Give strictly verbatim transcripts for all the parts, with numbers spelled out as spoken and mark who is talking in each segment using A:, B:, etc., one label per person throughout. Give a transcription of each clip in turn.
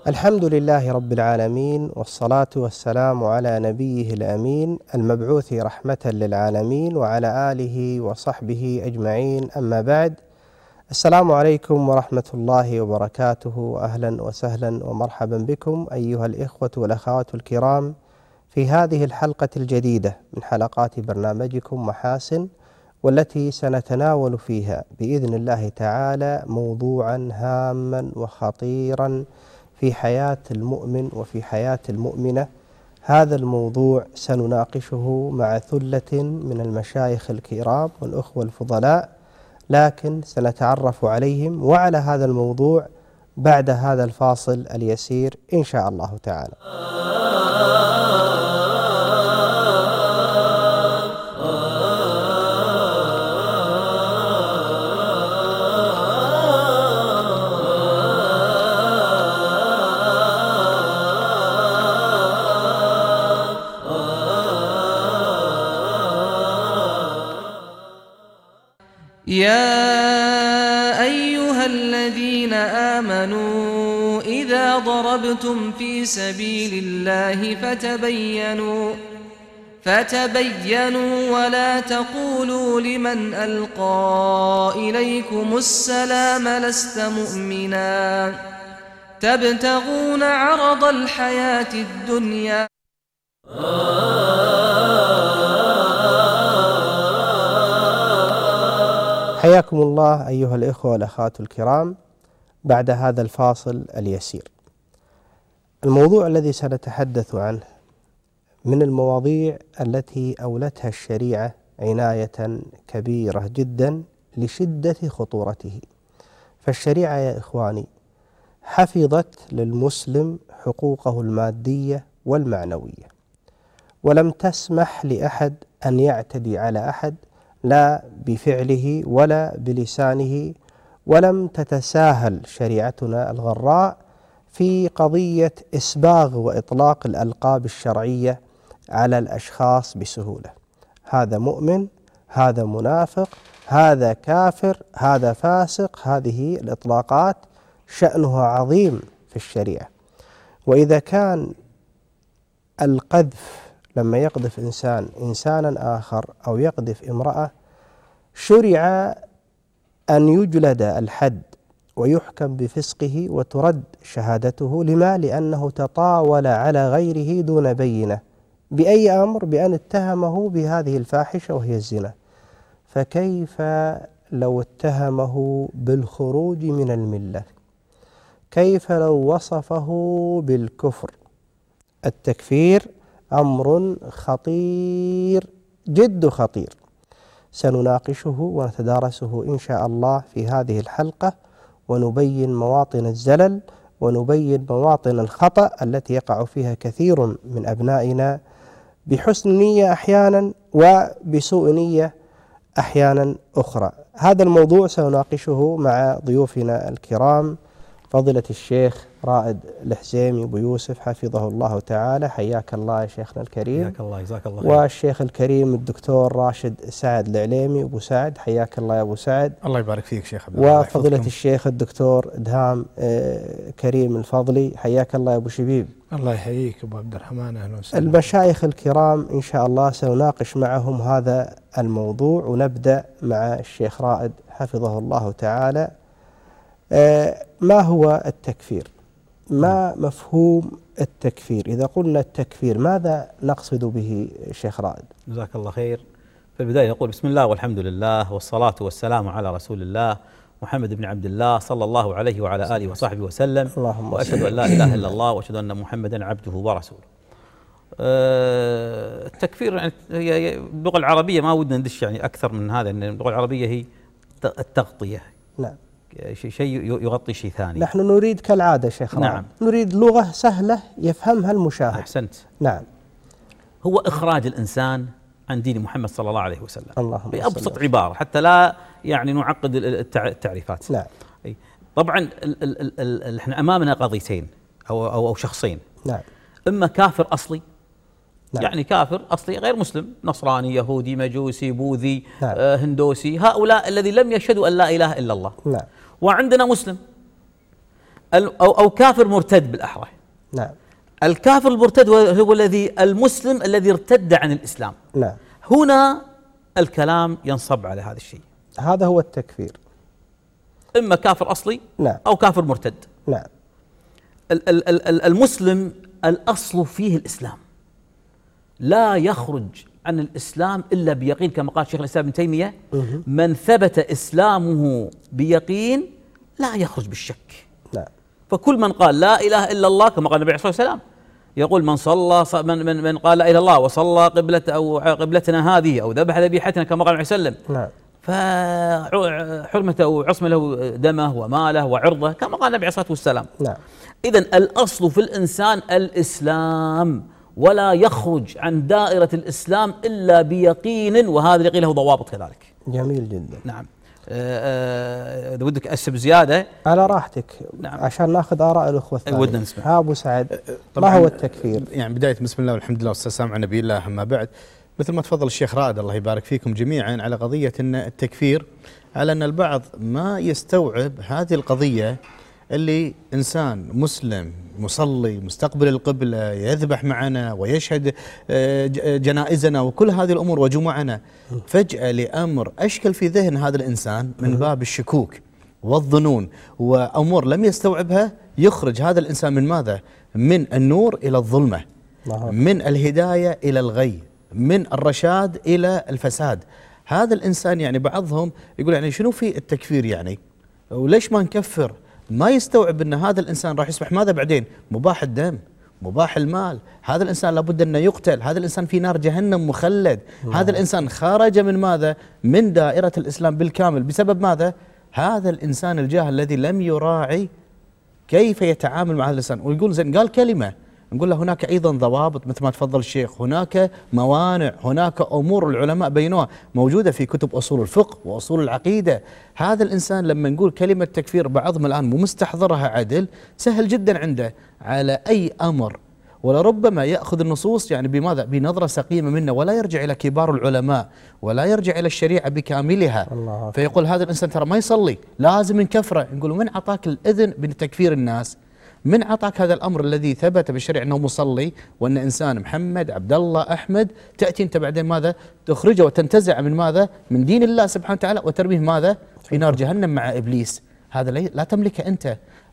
A: الحمد لله رب العالمين، والصلاة والسلام على نبيه الأمين المبعوث رحمة للعالمين وعلى آله وصحبه أجمعين، أما بعد. السلام عليكم ورحمة الله وبركاته، أهلا وسهلا ومرحبا بكم أيها الإخوة والأخوات الكرام في هذه الحلقة الجديدة من حلقات برنامجكم محاسن، والتي سنتناول فيها بإذن الله تعالى موضوعا هاما وخطيرا في حياة المؤمن وفي حياة المؤمنة. هذا الموضوع سنناقشه مع ثلة من المشايخ الكرام والأخوة الفضلاء، لكن سنتعرف عليهم وعلى هذا الموضوع بعد هذا الفاصل اليسير إن شاء الله تعالى.
B: يا أيها الذين آمنوا إذا ضربتم في سبيل الله فتبينوا فتبينوا ولا تقولوا لمن ألقى إليكم السلام لست مؤمنا تبتغون عرض الحياة الدنيا.
A: حياكم الله أيها الإخوة والأخوات الكرام بعد هذا الفاصل اليسير. الموضوع الذي سنتحدث عنه من المواضيع التي أولتها الشريعة عناية كبيرة جدا لشدة خطورته. فالشريعة يا إخواني حفظت للمسلم حقوقه المادية والمعنوية، ولم تسمح لأحد أن يعتدي على أحد لا بفعله ولا بلسانه، ولم تتساهل شريعتنا الغراء في قضية إسباغ وإطلاق الألقاب الشرعية على الأشخاص بسهولة. هذا مؤمن، هذا منافق، هذا كافر، هذا فاسق. هذه الإطلاقات شأنها عظيم في الشريعة. وإذا كان القذف لما يقذف إنسان إنسانا آخر أو يقذف امرأة شرع أن يجلد الحد ويحكم بفسقه وترد شهادته. لما؟ لأنه تطاول على غيره دون بينة. بأي أمر؟ بأن اتهمه بهذه الفاحشة وهي الزنا. فكيف لو اتهمه بالخروج من الملة؟ كيف لو وصفه بالكفر؟ التكفير أمر خطير جد خطير، سنناقشه ونتدارسه إن شاء الله في هذه الحلقة، ونبين مواطن الزلل ونبين مواطن الخطأ التي يقع فيها كثير من أبنائنا بحسن نية أحيانا وبسوء نية أحيانا أخرى. هذا الموضوع سنناقشه مع ضيوفنا الكرام فضيلة الشيخ رائد الحزيمي أبو يوسف حفظه الله تعالى. حياك الله يا شيخنا الكريم.
C: حياك الله، جزاك الله خير.
A: والشيخ الكريم الدكتور راشد سعد العليمي أبو سعد. حياك الله يا أبو سعد.
C: الله يبارك فيك شيخ عبد الله.
A: وفضيلة الشيخ الدكتور إدهام كريم الفضلي. حياك الله يا أبو شبيب.
C: الله يحييك أبو عبد الرحمن، أهلا وسهلا.
A: المشايخ الكرام إن شاء الله سنناقش معهم هذا الموضوع، ونبدأ مع الشيخ رائد حفظه الله تعالى. ما هو التكفير؟ ما مفهوم التكفير؟ إذا قلنا التكفير ماذا نقصد به شيخ رائد؟
C: جزاك الله خير. في البداية نقول بسم الله والحمد لله والصلاة والسلام على رسول الله محمد بن عبد الله صلى الله عليه وعلى آله وصحبه وسلم. وأشهد أن لا إله إلا الله وأشهد أن محمدا عبده ورسوله. أه التكفير يعني هي باللغة العربية ما ودنا ندش يعني أكثر من هذا، أن اللغة العربية هي التغطية.
A: نعم.
C: شيء يغطي شيء ثاني.
A: نحن نريد كالعادة شيخ رائد.
C: نعم.
A: نريد لغة سهلة يفهمها المشاهد.
C: أحسنت.
A: نعم.
C: هو إخراج الإنسان عن دين محمد صلى الله عليه وسلم
A: اللهم
C: بأبسط عبارة حتى لا يعني نعقد التعريفات.
A: نعم.
C: طبعا احنا أمامنا قضيتين أو أو, أو شخصين.
A: نعم.
C: إما كافر أصلي.
A: نعم.
C: يعني كافر أصلي غير مسلم، نصراني يهودي مجوسي بوذي.
A: نعم.
C: آه هندوسي، هؤلاء الذي لم يشهدوا أن لا إله إلا الله.
A: نعم.
C: وعندنا مسلم أو أو كافر مرتد بالأحرى.
A: نعم.
C: الكافر المرتد هو الذي المسلم الذي ارتد عن الإسلام.
A: نعم.
C: هنا الكلام ينصب على هذا الشيء.
A: هذا هو التكفير.
C: إما كافر أصلي
A: نعم.
C: أو كافر مرتد.
A: نعم.
C: المسلم الأصل فيه الإسلام، لا يخرج عن الإسلام إلا بيقين، كما قال شيخ الإسلام ابن تيمية: من ثبت إسلامه بيقين لا يخرج بالشك.
A: نعم.
C: فكل من قال لا إله إلا الله، كما قال النبي عليه الصلاة والسلام، يقول من صلى من من, من قال لا إله إلا الله وصلى قبلة أو قبلتنا هذه أو ذبح ذبيحتنا كما قال النبي صلى الله عليه وسلم، نعم، فحرمته وعصم له دمه وماله وعرضه كما قال النبي عليه الصلاة والسلام.
A: نعم.
C: إذن الأصل في الإنسان الإسلام، ولا يخرج عن دائرة الإسلام إلا بيقين، وهذا اليقين له ضوابط كذلك.
A: جميل جدا.
C: نعم. إذا ودك أسب زيادة
A: على راحتك.
C: نعم.
A: عشان ناخذ آراء الأخوة الثانية.
C: ودنا نسمع.
A: ها أبو سعد، ما هو التكفير؟
D: يعني بداية بسم الله والحمد لله والسلام على نبي الله، أما بعد، مثل ما تفضل الشيخ رائد الله يبارك فيكم جميعا على قضية أن التكفير، على أن البعض ما يستوعب هذه القضية، اللي إنسان مسلم مصلي مستقبل القبلة يذبح معنا ويشهد جنائزنا وكل هذه الأمور وجمعنا، فجأة لأمر أشكل في ذهن هذا الإنسان من باب الشكوك والظنون وأمور لم يستوعبها، يخرج هذا الإنسان من ماذا؟ من النور إلى الظلمة، من الهداية إلى الغي، من الرشاد إلى الفساد. هذا الإنسان يعني بعضهم يقول يعني شنو في التكفير يعني، وليش ما نكفر؟ ما يستوعب أن هذا الإنسان راح يصبح ماذا بعدين؟ مباح الدم، مباح المال، هذا الإنسان لابد أنه يقتل، هذا الإنسان في نار جهنم مخلد، هذا الإنسان خرج من ماذا؟ من دائرة الإسلام بالكامل، بسبب ماذا؟ هذا الإنسان الجاهل الذي لم يراعي كيف يتعامل مع هذا الإنسان. ويقول زين قال كلمة، نقول له هناك أيضا ضوابط مثل ما تفضل الشيخ، هناك موانع، هناك أمور العلماء بينوها موجودة في كتب أصول الفقه وأصول العقيدة. هذا الإنسان لما نقول كلمة تكفير بعضهم الآن مو مستحضرها عدل، سهل جدا عنده على أي أمر، ولربما يأخذ النصوص يعني بماذا؟ بنظرة سقيمة منه، ولا يرجع إلى كبار العلماء ولا يرجع إلى الشريعة بكاملها. الله فيقول هذا الإنسان ترى ما يصلي لازم نكفره. نقول من أعطاك الإذن بتكفير الناس؟ من أعطاك هذا الأمر الذي ثبت بالشريعة أنه مصلي وأن إنسان محمد عبد الله أحمد، تأتي أنت بعدين ماذا؟ تخرجه وتنتزع من ماذا؟ من دين الله سبحانه وتعالى وترميه ماذا؟ في نار جهنم مع إبليس. هذا لا تملكه أنت.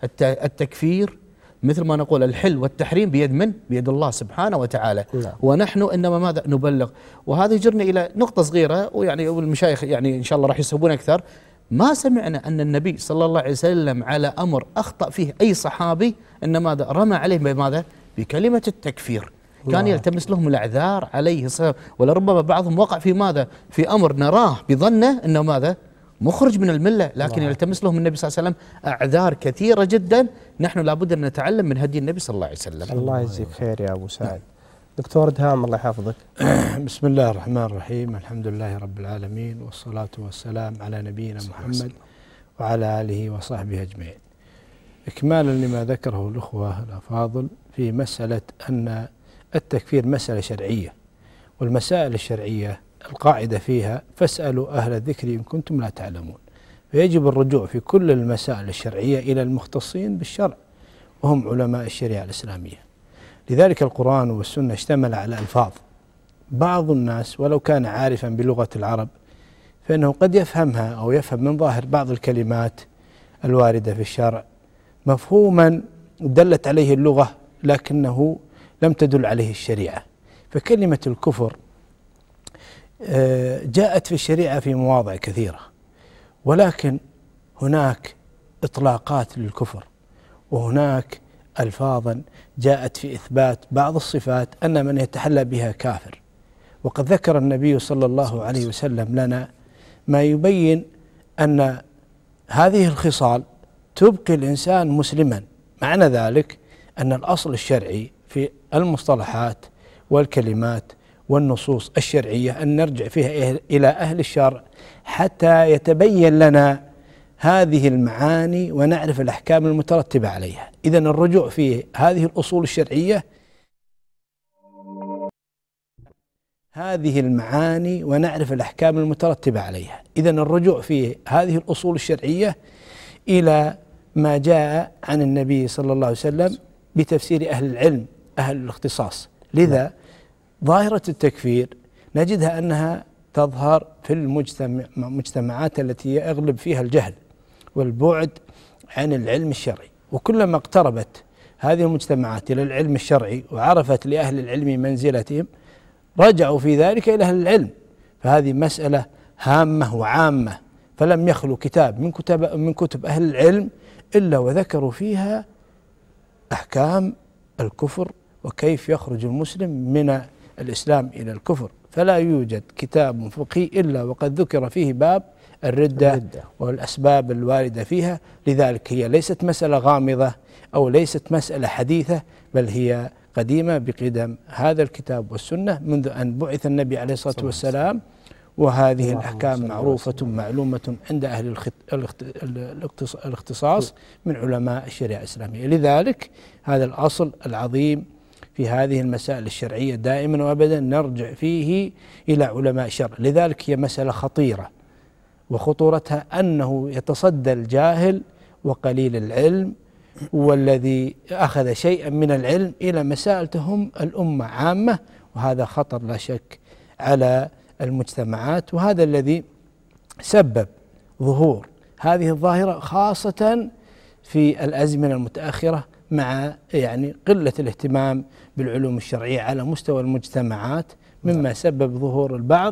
D: التكفير مثل ما نقول الحل والتحريم بيد من؟ بيد الله سبحانه وتعالى. لا. ونحن إنما ماذا؟ نبلغ. وهذا يجرنا إلى نقطة صغيرة، ويعني المشايخ يعني إن شاء الله راح يسهبون أكثر. ما سمعنا أن النبي صلى الله عليه وسلم على أمر أخطأ فيه أي صحابي إن ماذا؟ رمى عليه بماذا؟ بكلمة التكفير. كان يلتمس لهم الأعذار عليه الصلاة، ولربما بعضهم وقع في ماذا؟ في أمر نراه بظنه أنه ماذا؟ مخرج من الملة، لكن يلتمس لهم النبي صلى الله عليه وسلم أعذار كثيرة جدا. نحن لابد أن نتعلم من هدي النبي صلى الله عليه وسلم.
A: الله يجزيك خير يا أبو سعد. دكتور دهام الله يحفظك.
E: بسم الله الرحمن الرحيم، الحمد لله رب العالمين، والصلاة والسلام على نبينا محمد وعلى آله وصحبه أجمعين. إكمالا لما ذكره الأخوة الأفاضل في مسألة أن التكفير مسألة شرعية، والمسائل الشرعية القاعدة فيها فاسألوا أهل الذكر إن كنتم لا تعلمون، فيجب الرجوع في كل المسائل الشرعية إلى المختصين بالشرع وهم علماء الشريعة الإسلامية. لذلك القرآن والسنة اشتمل على ألفاظ بعض الناس ولو كان عارفا بلغة العرب فإنه قد يفهمها أو يفهم من ظاهر بعض الكلمات الواردة في الشرع مفهوما دلت عليه اللغة لكنه لم تدل عليه الشريعة. فكلمة الكفر جاءت في الشريعة في مواضع كثيرة، ولكن هناك إطلاقات للكفر، وهناك ألفاظا جاءت في إثبات بعض الصفات أن من يتحلى بها كافر. وقد ذكر النبي صلى الله عليه وسلم لنا ما يبين أن هذه الخصال تبقي الإنسان مسلما. معنى ذلك أن الأصل الشرعي في المصطلحات والكلمات والنصوص الشرعية أن نرجع فيها إلى أهل الشرع حتى يتبين لنا هذه المعاني ونعرف الأحكام المترتبة عليها. إذن الرجوع في هذه الأصول الشرعية هذه المعاني ونعرف الأحكام المترتبة عليها إذن الرجوع في هذه الأصول الشرعية إلى ما جاء عن النبي صلى الله عليه وسلم بتفسير أهل العلم أهل الاختصاص. لذا ظاهرة التكفير نجدها أنها تظهر في المجتمعات التي يغلب فيها الجهل والبعد عن العلم الشرعي، وكلما اقتربت هذه المجتمعات إلى العلم الشرعي وعرفت لأهل العلم منزلتهم رجعوا في ذلك إلى أهل العلم. فهذه مسألة هامة وعامة، فلم يخلو كتاب من كتب من كتب أهل العلم إلا وذكروا فيها أحكام الكفر وكيف يخرج المسلم من الإسلام إلى الكفر. فلا يوجد كتاب فقهي إلا وقد ذكر فيه باب الردة, الردة والأسباب الواردة فيها. لذلك هي ليست مسألة غامضة أو ليست مسألة حديثة، بل هي قديمة بقدم هذا الكتاب والسنة منذ أن بعث النبي عليه الصلاة والسلام، وهذه الأحكام معروفة معلومة عند أهل الاختصاص من علماء الشريعة الإسلامية. لذلك هذا الأصل العظيم في هذه المسائل الشرعية دائما وأبدا نرجع فيه إلى علماء الشرع. لذلك هي مسألة خطيرة، وخطورتها أنه يتصدى الجاهل وقليل العلم والذي أخذ شيئا من العلم إلى مسائل تهم الأمة عامة، وهذا خطر لا شك على المجتمعات، وهذا الذي سبب ظهور هذه الظاهرة خاصة في الأزمنة المتأخرة مع يعني قلة الاهتمام بالعلوم الشرعية على مستوى المجتمعات، مما سبب ظهور البعض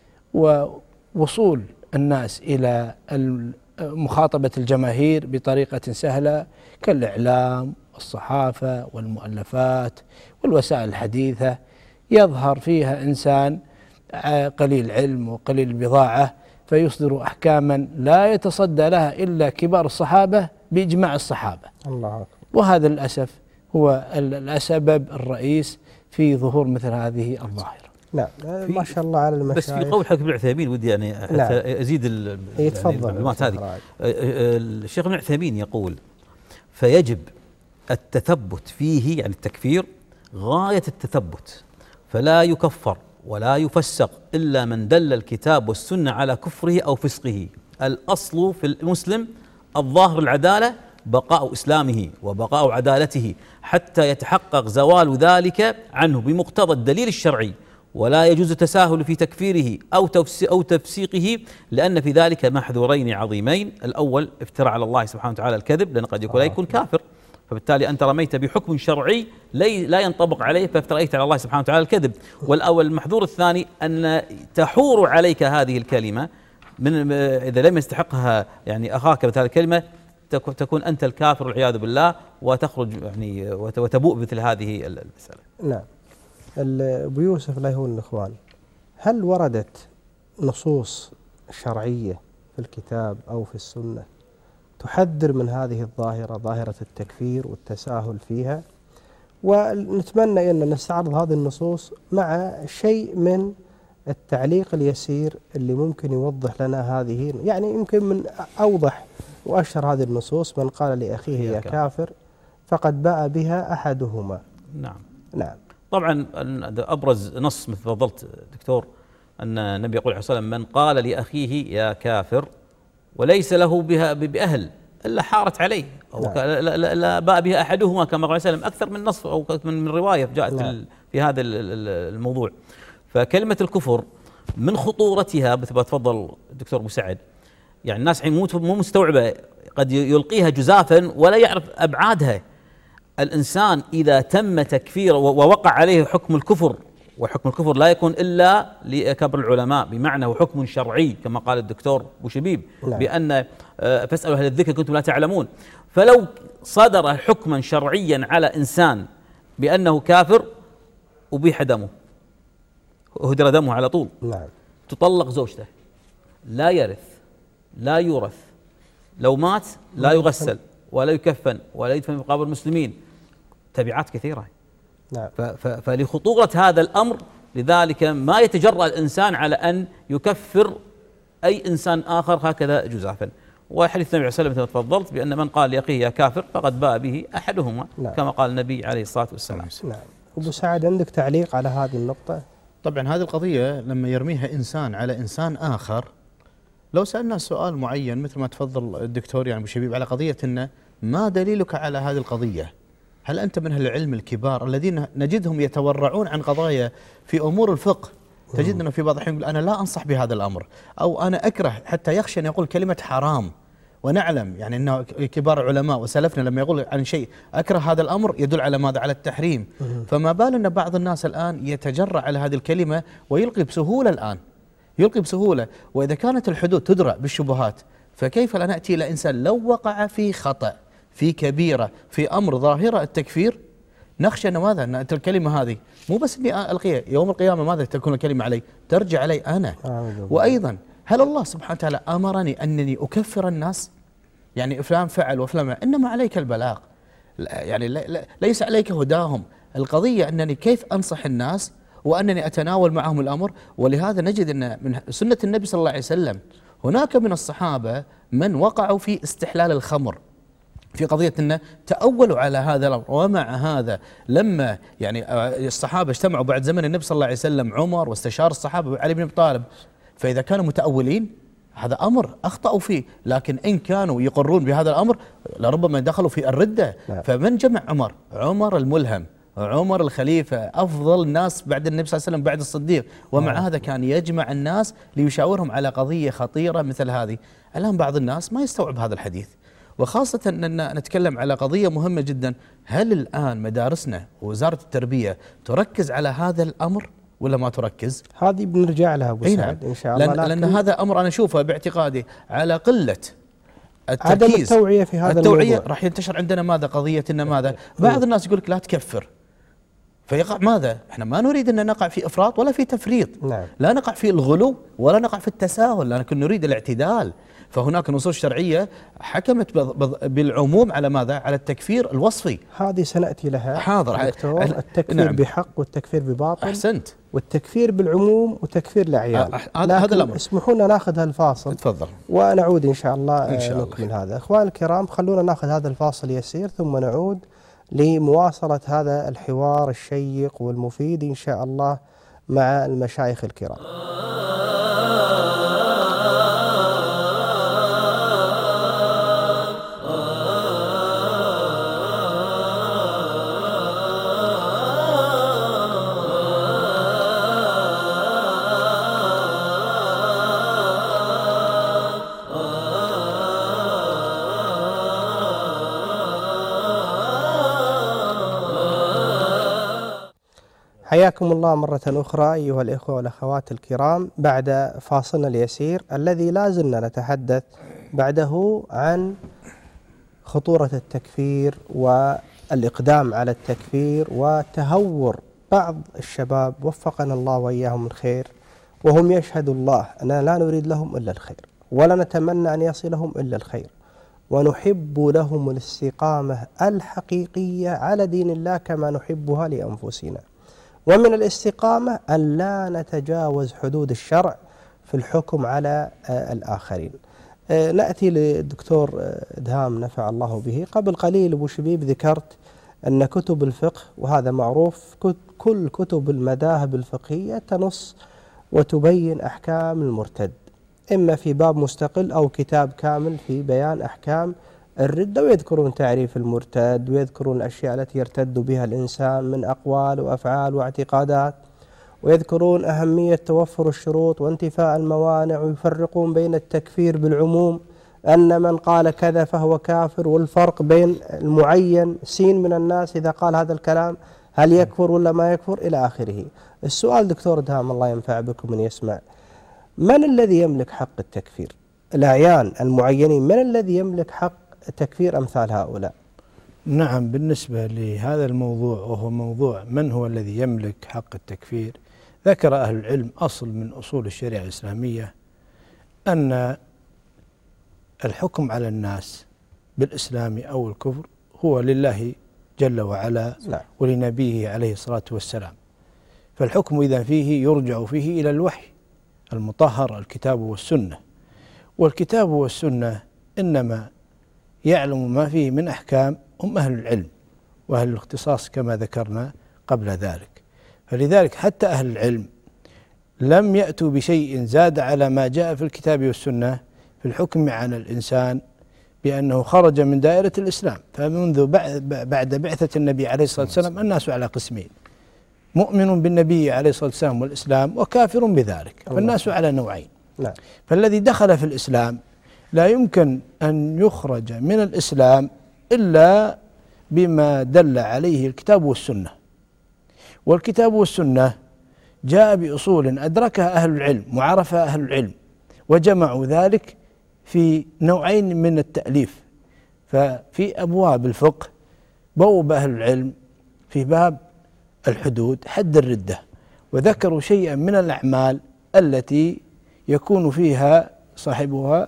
E: ووصول الناس إلى مخاطبة الجماهير بطريقة سهلة كالإعلام والصحافة والمؤلفات والوسائل الحديثة. يظهر فيها إنسان قليل علم وقليل البضاعة فيصدر أحكاما لا يتصدى لها إلا كبار الصحابة بإجماع الصحابة. الله أكبر. وهذا للأسف هو السبب الرئيس في ظهور مثل هذه الظاهرة.
A: نعم ما شاء الله على المشايخ.
C: بس في قول حق ابن عثيمين ودي يعني نعم. ازيد المعلومات هذه. الشيخ ابن عثيمين يقول: فيجب التثبت فيه، يعني التكفير غاية التثبت، فلا يكفر ولا يفسق إلا من دل الكتاب والسنة على كفره أو فسقه. الأصل في المسلم الظاهر العدالة، بقاء إسلامه وبقاء عدالته حتى يتحقق زوال ذلك عنه بمقتضى الدليل الشرعي، ولا يجوز التساهل في تكفيره أو أو تفسيقه، لأن في ذلك محذورين عظيمين: الأول افتراء على الله سبحانه وتعالى الكذب، لأن قد يكون لا يكون كافر، فبالتالي أنت رميت بحكم شرعي لا ينطبق عليه فافتريت على الله سبحانه وتعالى الكذب. والأول المحذور الثاني أن تحور عليك هذه الكلمة من إذا لم يستحقها يعني أخاك بهذه الكلمة تكون أنت الكافر والعياذ بالله، وتخرج يعني وتبوء مثل هذه المسألة.
A: نعم. أبو يوسف لا يهون الإخوان، هل وردت نصوص شرعية في الكتاب أو في السنة تحذر من هذه الظاهرة، ظاهرة التكفير والتساهل فيها؟ ونتمنى أن نستعرض هذه النصوص مع شيء من التعليق اليسير اللي ممكن يوضح لنا هذه، يعني يمكن من أوضح وأشهر هذه النصوص: من قال لأخيه يا كافر فقد باء بها أحدهما.
C: نعم.
A: نعم.
C: طبعا أبرز نص مثل تفضلت دكتور أن النبي يقول عليه الصلاة والسلام: من قال لأخيه يا كافر وليس له بها بأهل إلا حارت عليه، أو نعم. لا, لا, لا باء بها أحدهما كما قال عليه الصلاة والسلام. أكثر من نص أو من رواية جاءت نعم. في هذا الموضوع. فكلمة الكفر من خطورتها مثل ما تفضل الدكتور أبو سعد، يعني الناس مو مو مستوعبة، قد يلقيها جزافا ولا يعرف أبعادها. الإنسان إذا تم تكفيره ووقع عليه حكم الكفر، وحكم الكفر لا يكون إلا لأكابر العلماء، بمعنى هو حكم شرعي كما قال الدكتور أبو شبيب نعم. بأن فاسألوا أهل الذكر كنتم لا تعلمون. فلو صدر حكما شرعيا على إنسان بأنه كافر أبيح دمه، هدر دمه على طول نعم. تطلق زوجته، لا يرث، لا يورث، لو مات لا يغسل ولا يكفن ولا يدفن في مقابر المسلمين، تبعات كثيرة نعم. فلخطورة هذا الأمر لذلك ما يتجرأ الإنسان على أن يكفر أي إنسان آخر هكذا جزافا. وحديث النبي صلى الله عليه وسلم تفضلت بأن من قال لأخيه يا كافر فقد باء به أحدهما نعم. كما قال النبي عليه الصلاة والسلام
A: نعم. أبو سعد عندك تعليق على هذه النقطة؟
D: طبعا هذه القضية لما يرميها إنسان على إنسان آخر، لو سألنا سؤال معين مثل ما تفضل الدكتور يعني أبو شبيب على قضية أنه ما دليلك على هذه القضية؟ هل أنت من أهل العلم الكبار الذين نجدهم يتورعون عن قضايا في أمور الفقه؟ تجد أنه في بعض الأحيان يقول أنا لا أنصح بهذا الأمر، أو أنا أكره، حتى يخشى أن يقول كلمة حرام. ونعلم يعني أنه كبار علماء وسلفنا لما يقول عن شيء أكره هذا الأمر يدل على ماذا؟ على التحريم. فما بال أن بعض الناس الآن يتجرأ على هذه الكلمة ويلقي بسهولة الآن، يلقي بسهولة. وإذا كانت الحدود تدرأ بالشبهات، فكيف لا نأتي إلى إنسان لو وقع في خطأ، في كبيرة، في أمر ظاهرة التكفير، نخشى أن ماذا؟ أن الكلمة هذه مو بس إني ألقيها، يوم القيامة ماذا تكون الكلمة علي؟ ترجع علي أنا. وأيضا هل الله سبحانه وتعالى أمرني أنني أكفر الناس؟ يعني فلان فعل وفلان، إنما عليك البلاغ، يعني ليس عليك هداهم. القضية أنني كيف أنصح الناس وأنني أتناول معهم الأمر. ولهذا نجد أن من سنة النبي صلى الله عليه وسلم هناك من الصحابة من وقعوا في استحلال الخمر، في قضية أنه تأولوا على هذا الأمر. ومع هذا لما يعني الصحابة اجتمعوا بعد زمن النبي صلى الله عليه وسلم، عمر واستشار الصحابة علي بن أبي طالب، فإذا كانوا متأولين هذا أمر أخطأوا فيه، لكن إن كانوا يقرون بهذا الأمر لربما دخلوا في الردة. فمن جمع عمر؟ عمر الملهم، عمر الخليفة، أفضل الناس بعد النبي صلى الله عليه وسلم بعد الصديق، ومع هذا كان يجمع الناس ليشاورهم على قضية خطيرة مثل هذه. الآن بعض الناس ما يستوعب هذا الحديث، وخاصة أننا نتكلم على قضية مهمة جدا. هل الآن مدارسنا ووزارة التربية تركز على هذا الأمر ولا ما تركز؟
A: هذه بنرجع لها أبو سعد إن شاء الله.
D: لأن, لأن هذا أمر أنا أشوفه باعتقادي على قلة
A: التركيز، عدم التوعية في هذا
D: التوعية
A: الموضوع.
D: راح ينتشر عندنا ماذا؟ قضية إن ماذا؟ بعض الناس يقول لك لا تكفر، فيقع ماذا؟ احنا ما نريد أن نقع في إفراط ولا في تفريط.
A: نعم.
D: لا نقع في الغلو ولا نقع في التساهل، لكن نريد الاعتدال. فهناك نصوص شرعية حكمت بالعموم على ماذا؟ على التكفير الوصفي.
A: هذه سنأتي لها
D: حاضر.
A: دكتور، التكفير نعم. بحق والتكفير بباطل.
D: أحسنت.
A: والتكفير بالعموم وتكفير الأعيان.
D: هذا الأمر.
A: اسمحوا لنا ناخذ هالفاصل.
D: تفضل.
A: ونعود إن شاء الله
D: إن شاء
A: نكمل الله. هذا إخوان الكرام، خلونا ناخذ هذا الفاصل يسير ثم نعود لمواصلة هذا الحوار الشيق والمفيد إن شاء الله مع المشايخ الكرام. حياكم الله مرة أخرى أيها الإخوة والأخوات الكرام بعد فاصلنا اليسير الذي لا زلنا نتحدث بعده عن خطورة التكفير والإقدام على التكفير وتهور بعض الشباب وفقنا الله وإياهم الخير، وهم يشهدوا الله أننا لا نريد لهم إلا الخير ولا نتمنى أن يصلهم إلا الخير، ونحب لهم الاستقامة الحقيقية على دين الله كما نحبها لأنفسنا. ومن الاستقامة أن لا نتجاوز حدود الشرع في الحكم على الآخرين. نأتي للدكتور إدهام نفع الله به. قبل قليل أبو شبيب ذكرت أن كتب الفقه، وهذا معروف، كل كتب المذاهب الفقهية تنص وتبين أحكام المرتد، إما في باب مستقل أو كتاب كامل في بيان أحكام الردة، ويذكرون تعريف المرتد ويذكرون الأشياء التي يرتد بها الإنسان من أقوال وأفعال واعتقادات، ويذكرون أهمية توفر الشروط وانتفاء الموانع، ويفرقون بين التكفير بالعموم أن من قال كذا فهو كافر، والفرق بين المعين سين من الناس إذا قال هذا الكلام هل يكفر ولا ما يكفر إلى آخره. السؤال دكتور إدهام الله ينفع بكم من يسمع، من الذي يملك حق التكفير؟ الأعيان المعينين من الذي يملك حق تكفير أمثال هؤلاء؟
E: نعم، بالنسبة لهذا الموضوع وهو موضوع من هو الذي يملك حق التكفير، ذكر أهل العلم أصل من أصول الشريعة الإسلامية أن الحكم على الناس بالإسلام أو الكفر هو لله جل وعلا ولنبيه عليه الصلاة والسلام، فالحكم إذا فيه يرجع فيه إلى الوحي المطهر الكتاب والسنة، والكتاب والسنة إنما يعلم ما فيه من أحكام هم أهل العلم وأهل الاختصاص كما ذكرنا قبل ذلك. فلذلك حتى أهل العلم لم يأتوا بشيء زاد على ما جاء في الكتاب والسنة في الحكم على الإنسان بأنه خرج من دائرة الإسلام. فمنذ بعد بعثة النبي عليه الصلاة والسلام الناس على قسمين: مؤمن بالنبي عليه الصلاة والسلام والإسلام، وكافر بذلك. فالناس على نوعين. لا. فالذي دخل في الإسلام لا يمكن أن يخرج من الإسلام إلا بما دل عليه الكتاب والسنة، والكتاب والسنة جاء بأصول أدركها أهل العلم وعرفها أهل العلم، وجمعوا ذلك في نوعين من التأليف. ففي أبواب الفقه بوب أهل العلم في باب الحدود حد الردة، وذكروا شيئا من الأعمال التي يكون فيها صاحبها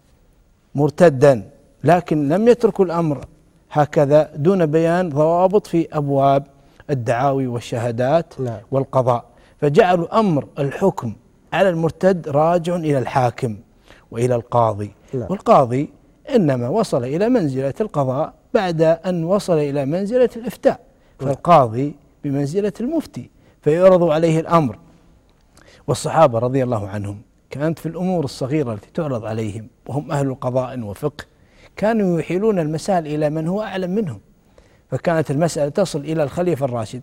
E: مرتدا، لكن لم يتركوا الأمر هكذا دون بيان ضوابط في أبواب الدعاوي والشهادات والقضاء، فجعلوا أمر الحكم على المرتد راجع إلى الحاكم وإلى القاضي. والقاضي إنما وصل إلى منزلة القضاء بعد أن وصل إلى منزلة الإفتاء، فالقاضي بمنزلة المفتي فيعرض عليه الأمر. والصحابة رضي الله عنهم كانت في الأمور الصغيرة التي تعرض عليهم وهم أهل قضاء وفقه كانوا يحيلون المسائل إلى من هو أعلم منهم، فكانت المسألة تصل إلى الخليفة الراشد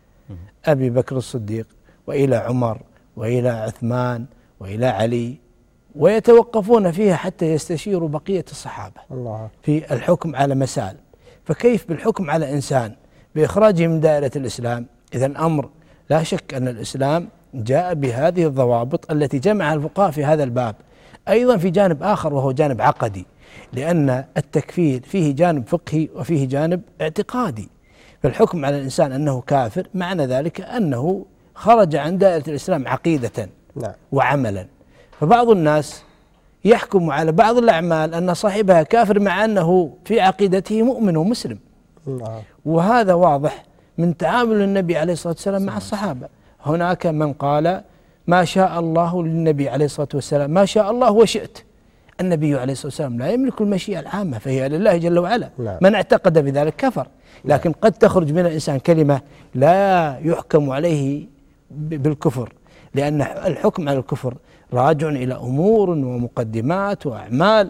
E: أبي بكر الصديق وإلى عمر وإلى عثمان وإلى علي، ويتوقفون فيها حتى يستشيروا بقية الصحابة الله في الحكم على مسائل. فكيف بالحكم على إنسان بإخراجه من دائرة الإسلام؟ إذن أمر لا شك أن الإسلام جاء بهذه الضوابط التي جمعها الفقهاء في هذا الباب. أيضا في جانب آخر وهو جانب عقدي، لأن التكفير فيه جانب فقهي وفيه جانب اعتقادي. فالحكم على الإنسان أنه كافر معنى ذلك أنه خرج عن دائرة الإسلام عقيدة وعملا. فبعض الناس يحكم على بعض الأعمال أن صاحبها كافر مع أنه في عقيدته مؤمن ومسلم، وهذا واضح من تعامل النبي عليه الصلاة والسلام مع الصحابة. هناك من قال ما شاء الله للنبي عليه الصلاة والسلام ما شاء الله وشئت. النبي عليه الصلاة والسلام لا يملك المشيئة العامة، فهي لله جل وعلا. من اعتقد بذلك كفر. لكن قد تخرج من الإنسان كلمة لا يحكم عليه بالكفر، لأن الحكم على الكفر راجع إلى أمور ومقدمات وأعمال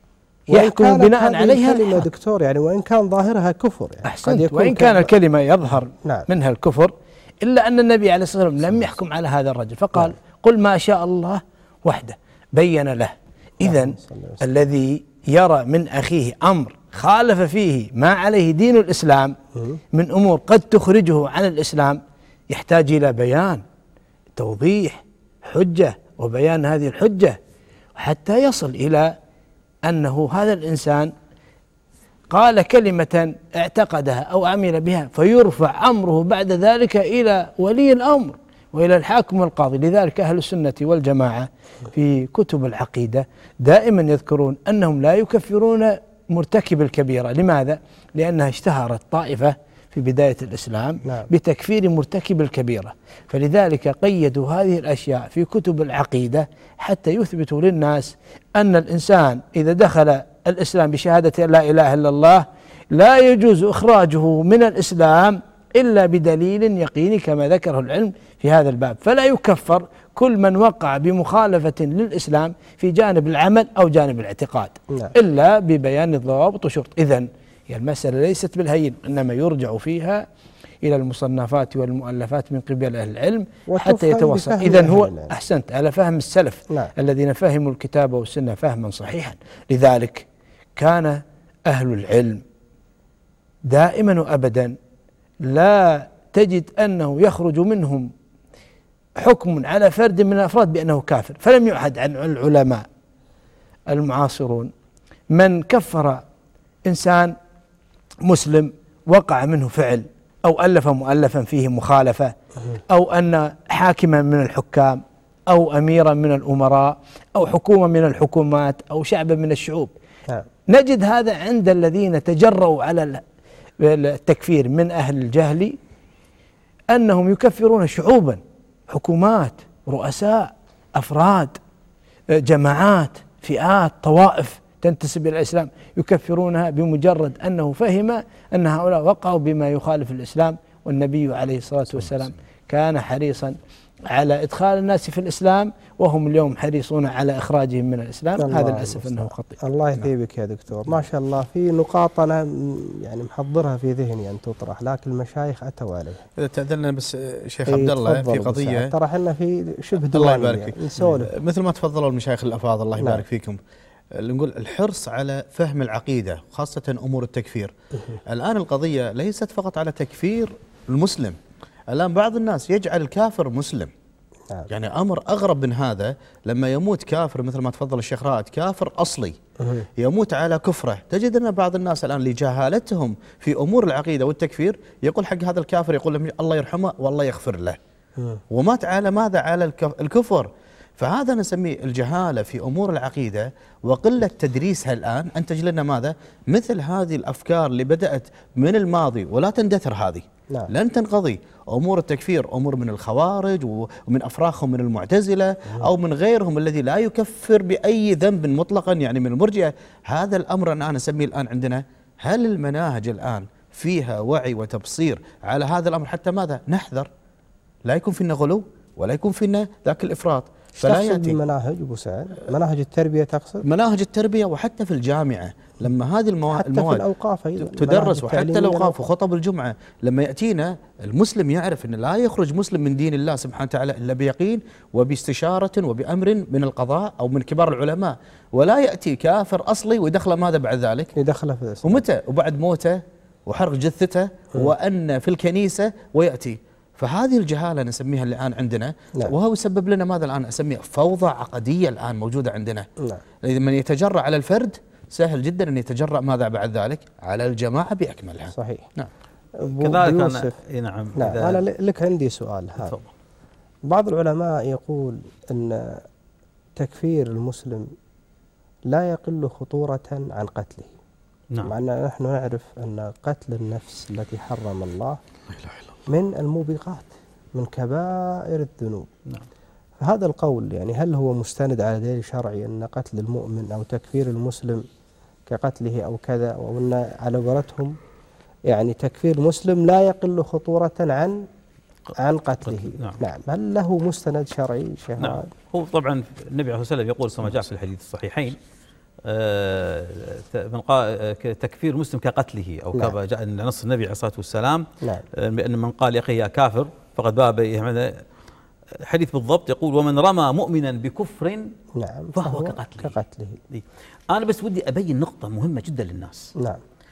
E: يحكم بناء عليها
A: الكلمة دكتور، يعني وإن كان ظاهرها كفر يعني
E: أحسنت، وإن كان الكلمة يظهر نعم. منها الكفر، إلا أن النبي عليه الصلاة والسلام لم يحكم على هذا الرجل فقال نعم. قل ما شاء الله وحده، بين له. إذن الذي يرى من أخيه أمر خالف فيه ما عليه دين الإسلام من أمور قد تخرجه عن الإسلام يحتاج إلى بيان، توضيح، حجة، وبيان هذه الحجة حتى يصل إلى أنه هذا الإنسان قال كلمة اعتقدها أو عمل بها فيرفع أمره بعد ذلك إلى ولي الأمر وإلى الحاكم والقاضي. لذلك أهل السنة والجماعة في كتب العقيدة دائما يذكرون أنهم لا يكفرون مرتكب الكبيرة. لماذا؟ لأنها اشتهرت طائفة في بداية الإسلام نعم. بتكفير مرتكب الكبيرة، فلذلك قيدوا هذه الأشياء في كتب العقيدة حتى يثبتوا للناس أن الإنسان إذا دخل الإسلام بشهادة لا إله إلا الله لا يجوز إخراجه من الإسلام إلا بدليل يقيني كما ذكره العلم في هذا الباب. فلا يكفر كل من وقع بمخالفة للإسلام في جانب العمل أو جانب الاعتقاد نعم. إلا ببيان الضوابط وشرط. إذن يعني المسألة ليست بالهين، إنما يرجع فيها إلى المصنفات والمؤلفات من قبل أهل العلم حتى يتوصل. إذن هو أحسنت على فهم السلف لا. الذين فهموا الكتاب والسنة فهما صحيحا. لذلك كان أهل العلم دائما وأبدا لا تجد أنه يخرج منهم حكم على فرد من الأفراد بأنه كافر. فلم يعهد عن العلماء المعاصرون من كفر إنسان مسلم وقع منه فعل أو ألف مؤلفا فيه مخالفة أو أن حاكما من الحكام أو أميرا من الأمراء أو حكومة من الحكومات أو شعبا من الشعوب. نجد هذا عند الذين تجرؤوا على التكفير من أهل الجهل أنهم يكفرون شعوبا، حكومات، رؤساء، أفراد، جماعات، فئات، طوائف تنتسب إلى الإسلام، يكفرونها بمجرد أنه فهم أن هؤلاء وقعوا بما يخالف الإسلام. والنبي عليه الصلاة والسلام كان حريصا على إدخال الناس في الإسلام وهم اليوم حريصون على إخراجهم من الإسلام. هذا للأسف أنه خطير.
A: الله يثيبك يا دكتور، ما شاء الله في نقاط أنا يعني محضرها في ذهني أن تطرح، لكن المشايخ أتوا عليها.
D: إذا تأذن بس شيخ عبد الله في قضية،
A: ترى احنا في شبه
D: الله يبارك فيك،
A: يعني نسولف
D: مثل ما تفضلوا المشايخ الأفاضل الله يبارك
A: نعم.
D: فيكم، نقول الحرص على فهم العقيدة خاصة أمور التكفير. الآن القضية ليست فقط على تكفير المسلم، الآن بعض الناس يجعل الكافر مسلم.
A: نعم.
D: يعني أمر أغرب من هذا، لما يموت كافر مثل ما تفضل الشيخ رائد، كافر أصلي يموت على كفره، تجد أن بعض الناس الآن لجهالتهم في أمور العقيدة والتكفير يقول حق هذا الكافر، يقول له الله يرحمه والله يغفر له، ومات على ماذا؟ على الكفر. فهذا نسميه الجهالة في أمور العقيدة وقلة تدريسها الآن أنتج لنا ماذا؟ مثل هذه الأفكار اللي بدأت من الماضي ولا تندثر هذه. نعم. لن تنقضي. أمور التكفير أمور من الخوارج ومن أفراخهم من المعتزلة أو من غيرهم الذي لا يكفر بأي ذنب مطلقا، يعني من المرجئة. هذا الأمر أنا نسميه الآن عندنا، هل المناهج الآن فيها وعي وتبصير على هذا الأمر حتى ماذا؟ نحذر لا يكون فينا غلو ولا يكون فينا ذاك الإفراط.
A: فلا يأتي مناهج أبو سعد، مناهج التربية تقصد؟
D: مناهج التربية وحتى في الجامعة لما هذه المواد
A: حتى في الأوقاف أيضا
D: تدرس، وحتى الأوقاف وخطب الجمعة لما يأتينا المسلم يعرف أن لا يخرج مسلم من دين الله سبحانه وتعالى إلا بيقين وباستشارة وبأمر من القضاء أو من كبار العلماء، ولا يأتي كافر أصلي ويدخل ماذا بعد ذلك؟
A: يدخله في الإسلام.
D: ومتى؟ وبعد موته وحرق جثته وأن في الكنيسة ويأتي. فهذه الجهالة نسميها الآن عندنا. نعم. وهو يسبب لنا ماذا الآن؟ أسميها فوضى عقدية الآن موجودة عندنا. نعم. إذا من يتجرأ على الفرد سهل جدا أن يتجرأ ماذا بعد ذلك؟ على الجماعة بأكملها.
A: صحيح.
D: نعم.
C: كذلك أنا نعم.
A: نعم. أنا لك عندي سؤال هذا. بعض العلماء يقول أن تكفير المسلم لا يقل خطورة عن قتله. نعم. مع أن نحن نعرف أن قتل النفس التي حرم الله من الموبقات، من كبائر الذنوب. نعم. فهذا القول يعني هل هو مستند على دليل شرعي أن قتل المؤمن أو تكفير المسلم كقتله أو كذا، أو أن على قولتهم يعني تكفير المسلم لا يقل خطورة عن عن قتله؟ نعم. نعم. هل له مستند شرعي شيخ؟
C: نعم. هو طبعا النبي عليه الصلاة والسلام يقول كما جاء في الحديث الصحيحين من قال تكفير مسلم كقتله، أو كما جاء نص النبي عليه الصلاة والسلام. نعم. بأن من قال يا أخي يا كافر فقد باء، حديث بالضبط يقول ومن رمى مؤمنا بكفر
A: نعم
C: فهو كقتله.
A: كقتله.
C: أنا بس ودي أبين نقطة مهمة جدا للناس.
A: نعم.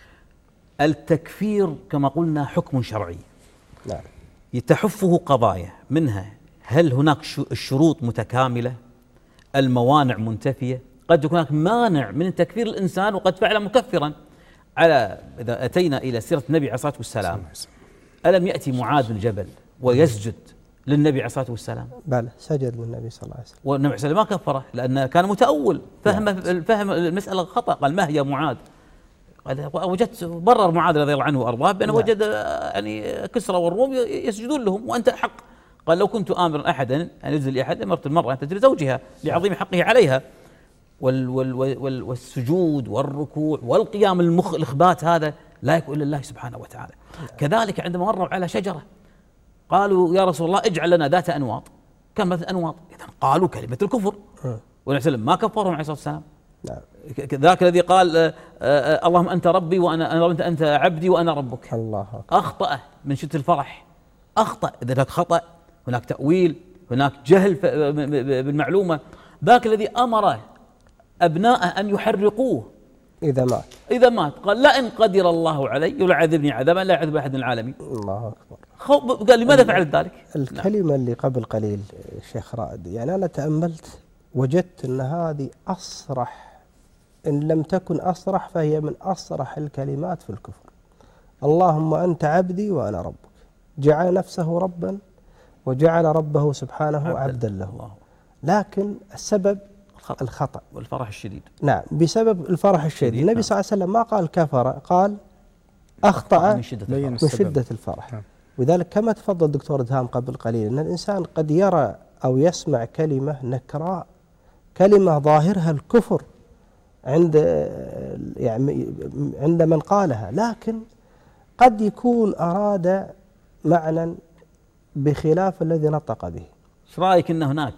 C: التكفير كما قلنا حكم شرعي.
A: نعم.
C: يتحفه قضايا، منها هل هناك الشروط متكاملة، الموانع منتفية. قد يكون هناك مانع من تكفير الإنسان وقد فعل مكفرا. على إذا أتينا إلى سيرة النبي عليه الصلاة والسلام، ألم يأتي معاذ بن جبل ويسجد للنبي عليه الصلاة والسلام؟
A: بلى سجد للنبي صلى الله عليه وسلم،
C: والنبي عليه الصلاة والسلام ما كفره لأنه كان متأول، فهم فهم المسألة خطأ. قال ما هي معاذ؟ قال وجدت برر معاذ رضي الله عنه وأرضاه بأنه وجد يعني كسرى والروم يسجدون لهم وأنت حق. قال لو كنت آمرا أحدا أن يجزي لأحد أمرت المرأة أن تجزي زوجها لعظيم حقه عليها. وال وال وال والسجود والركوع والقيام المخ الإخبات هذا لا يكون إلا الله سبحانه وتعالى. كذلك عندما مروا على شجرة قالوا يا رسول الله اجعل لنا ذات أنواط. كم مثل أنواط؟ إذن قالوا كلمة الكفر. والنبي صلى الله عليه وسلم ما كفرهم عليه الصلاة والسلام. ذاك الذي قال آآ آآ اللهم أنت ربي وأنا أنت أنت عبدي وأنا ربك.
A: الله
C: أخطأ من شدة الفرح، أخطأ. إذا هناك خطأ، هناك تأويل، هناك جهل بالمعلومة. ذاك الذي أمر أبناءه أن يحرقوه
A: إذا مات
C: إذا مات قال لا إن قدر الله علي يعذبني عذابا لا يعذب أحد من العالمين.
A: الله أكبر.
C: قال لماذا فعلت ذلك؟
A: الكلمة اللي قبل قليل شيخ رائد، يعني أنا تأملت وجدت أن هذه أصرح، إن لم تكن أصرح فهي من أصرح الكلمات في الكفر. اللهم أنت عبدي وأنا ربك. جعل نفسه ربا وجعل ربه سبحانه عبدا, عبدا له الله. لكن السبب
C: الخطأ,
A: الخطأ
C: والفرح الشديد.
A: نعم، بسبب الفرح الشديد. النبي صلى الله عليه وسلم ما قال كفر، قال أخطأ من شدة, من شدة الفرح. نعم. وذلك كما تفضل الدكتور إدهام قبل قليل أن الإنسان قد يرى أو يسمع كلمة نكراء، كلمة ظاهرها الكفر عند يعني عند من قالها، لكن قد يكون أراد معنى بخلاف الذي نطق به.
C: ايش رايك ان هناك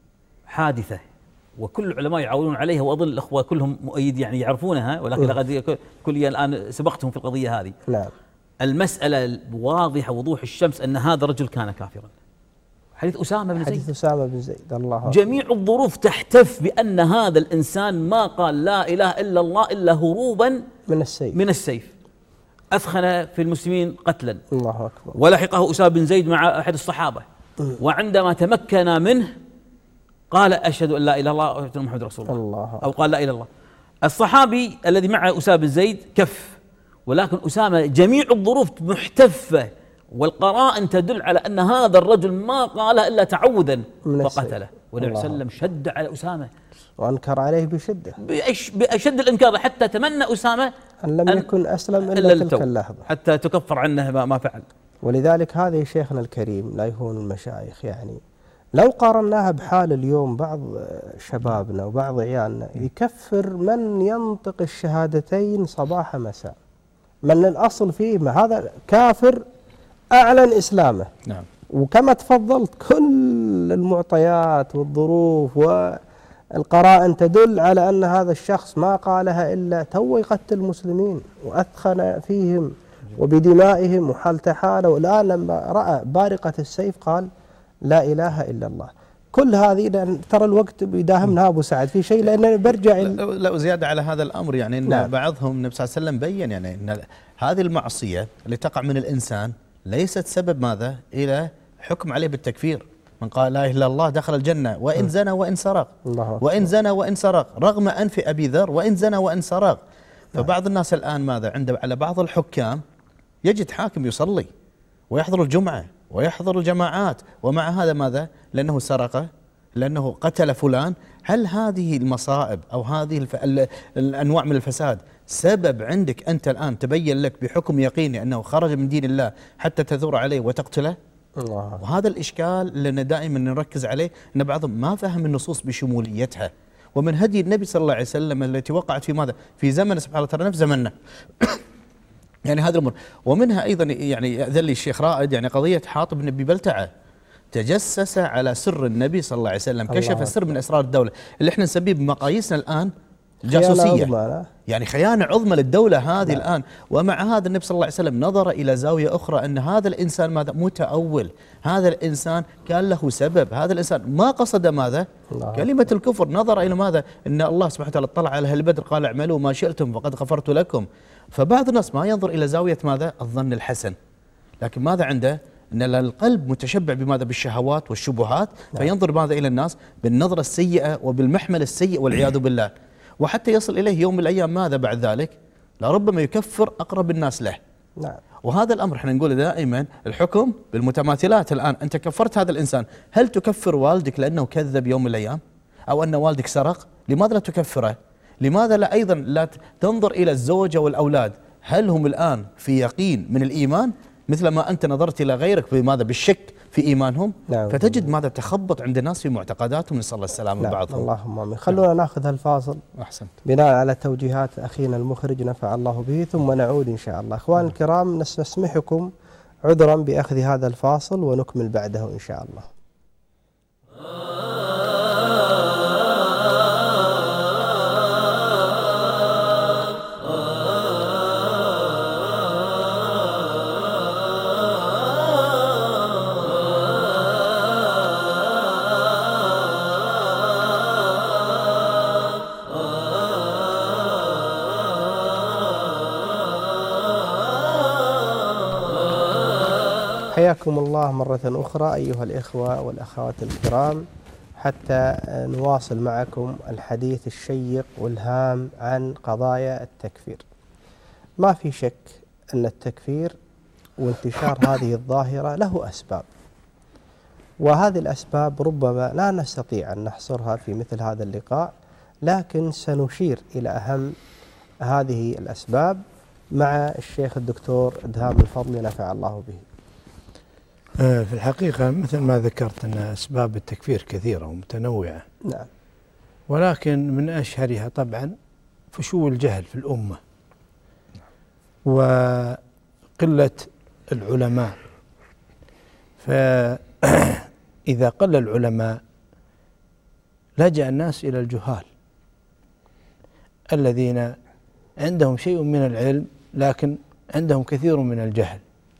C: حادثه وكل العلماء يعولون عليها، واظن الاخوه كلهم مؤيد يعني يعرفونها، ولكن لقد كل الان سبقتهم في القضيه هذه.
A: نعم.
C: المساله واضحه وضوح الشمس ان هذا الرجل كان كافرا. حديث اسامه بن زيد،
A: حديث اسامه بن زيد الله
C: جميع الظروف تحتف بان هذا الانسان ما قال لا اله الا الله الا هروبا
A: من السيف
C: من السيف. اثخن في المسلمين قتلا.
A: الله اكبر.
C: ولحقه اسامه بن زيد مع احد الصحابه، وعندما تمكن منه قال اشهد ان لا اله الا الله واشهد ان محمد رسول الله, الله او قال لا اله الا الله. الصحابي الذي مع اسامه بن زيد كف، ولكن اسامه جميع الظروف محتفه والقرائن تدل على ان هذا الرجل ما قال الا تعوذا فقتله، والنبي صلى الله عليه وسلم شد على اسامه
A: وانكر عليه بشده
C: باشد الانكار، حتى تمنى اسامه
A: ان لم يكن اسلم الا, إلا تلك اللحظه
C: حتى تكفر عنه ما فعل.
A: ولذلك هذه شيخنا الكريم لا يهون المشايخ، يعني لو قارناها بحال اليوم بعض شبابنا وبعض عيالنا يكفر من ينطق الشهادتين صباح مساء، من الاصل فيه ما هذا كافر اعلن اسلامه.
D: نعم.
A: وكما تفضلت كل المعطيات والظروف والقرائن تدل على ان هذا الشخص ما قالها الا تو يقتل المسلمين واثخن فيهم وبدمائهم وحالته حاله، والان لما راى بارقه السيف قال لا اله الا الله. كل هذه لأن ترى الوقت بيداهمنا ابو سعد في شيء، لان برجع
D: لا زياده على هذا الامر، يعني ان نعم. بعضهم النبي صلى الله عليه وسلم بين يعني ان هذه المعصيه اللي تقع من الانسان ليست سبب ماذا؟ الى حكم عليه بالتكفير. من قال لا اله الا الله دخل الجنه وان زنى وان سرق، وان زنى وان سرق رغم انف ابي ذر وان زنى وان سرق. فبعض الناس الان ماذا؟ عنده على بعض الحكام يجد حاكم يصلي ويحضر الجمعه ويحضر الجماعات، ومع هذا ماذا؟ لأنه سرق، لأنه قتل فلان. هل هذه المصائب أو هذه الف... الأنواع من الفساد سبب عندك أنت الآن تبين لك بحكم يقيني أنه خرج من دين الله حتى تثور عليه وتقتله؟
A: الله.
D: وهذا الإشكال لأن دائما نركز عليه، أن بعضهم ما فهم النصوص بشموليتها. ومن هدي النبي صلى الله عليه وسلم التي وقعت في ماذا؟ في زمن سبحانه وتعالى نفس زمننا يعني هذا الأمر. ومنها أيضا يعني يأذن لي الشيخ رائد يعني قضية حاطب بن أبي بلتعة، تجسس على سر النبي صلى الله عليه وسلم، كشف السر من أسرار الدولة اللي احنا نسميه بمقاييسنا الآن جاسوسية، يعني خيانة عظمى للدولة هذه. لا. الآن ومع هذا النبي صلى الله عليه وسلم نظر إلى زاوية أخرى، أن هذا الإنسان ماذا؟ متأول، هذا الإنسان كان له سبب، هذا الإنسان ما قصد ماذا؟ الله. كلمة الكفر. نظر إلى ماذا؟ أن الله سبحانه وتعالى اطلع على أهل بدر قال اعملوا ما شئتم فقد غفرت لكم. فبعض الناس ما ينظر إلى زاوية ماذا؟ الظن الحسن، لكن ماذا عنده؟ أن القلب متشبع بماذا؟ بالشهوات والشبهات. نعم. فينظر ماذا؟ إلى الناس بالنظرة السيئة وبالمحمل السيء والعياذ بالله، وحتى يصل إليه يوم من الأيام ماذا بعد ذلك؟ لربما يكفر أقرب الناس له.
A: نعم.
D: وهذا الأمر احنا نقول دائما الحكم بالمتماثلات. الآن أنت كفرت هذا الإنسان، هل تكفر والدك لأنه كذب يوم من الأيام؟ أو أن والدك سرق؟ لماذا لا تكفره؟ لماذا لا أيضا لا تنظر إلى الزوجة والأولاد، هل هم الآن في يقين من الإيمان مثل ما أنت نظرت إلى غيرك بماذا؟ بالشك في إيمانهم. نعم. فتجد ماذا؟ تخبط عند الناس في معتقداتهم، نسأل الله السلامة.
A: نعم.
D: بعضهم.
A: اللهم آمين. خلونا نعم. ناخذ هالفاصل.
D: أحسنت.
A: بناء على توجيهات أخينا المخرج نفع الله به، ثم نعود إن شاء الله. أخوان الكرام نسمحكم عذرا بأخذ هذا الفاصل ونكمل بعده إن شاء الله. حياكم الله مرة أخرى أيها الإخوة والأخوات الكرام، حتى نواصل معكم الحديث الشيق والهام عن قضايا التكفير. ما في شك أن التكفير وانتشار هذه الظاهرة له أسباب، وهذه الأسباب ربما لا نستطيع أن نحصرها في مثل هذا اللقاء، لكن سنشير إلى أهم هذه الأسباب مع الشيخ الدكتور إدهام الفضل نفع الله به.
E: في الحقيقة مثل ما ذكرت أن أسباب التكفير كثيرة ومتنوعة.
A: نعم.
E: ولكن من أشهرها طبعا فشو الجهل في الأمة وقلة العلماء. إذا قل العلماء لجأ الناس إلى الجهال الذين عندهم شيء من العلم لكن عندهم كثير من الجهل،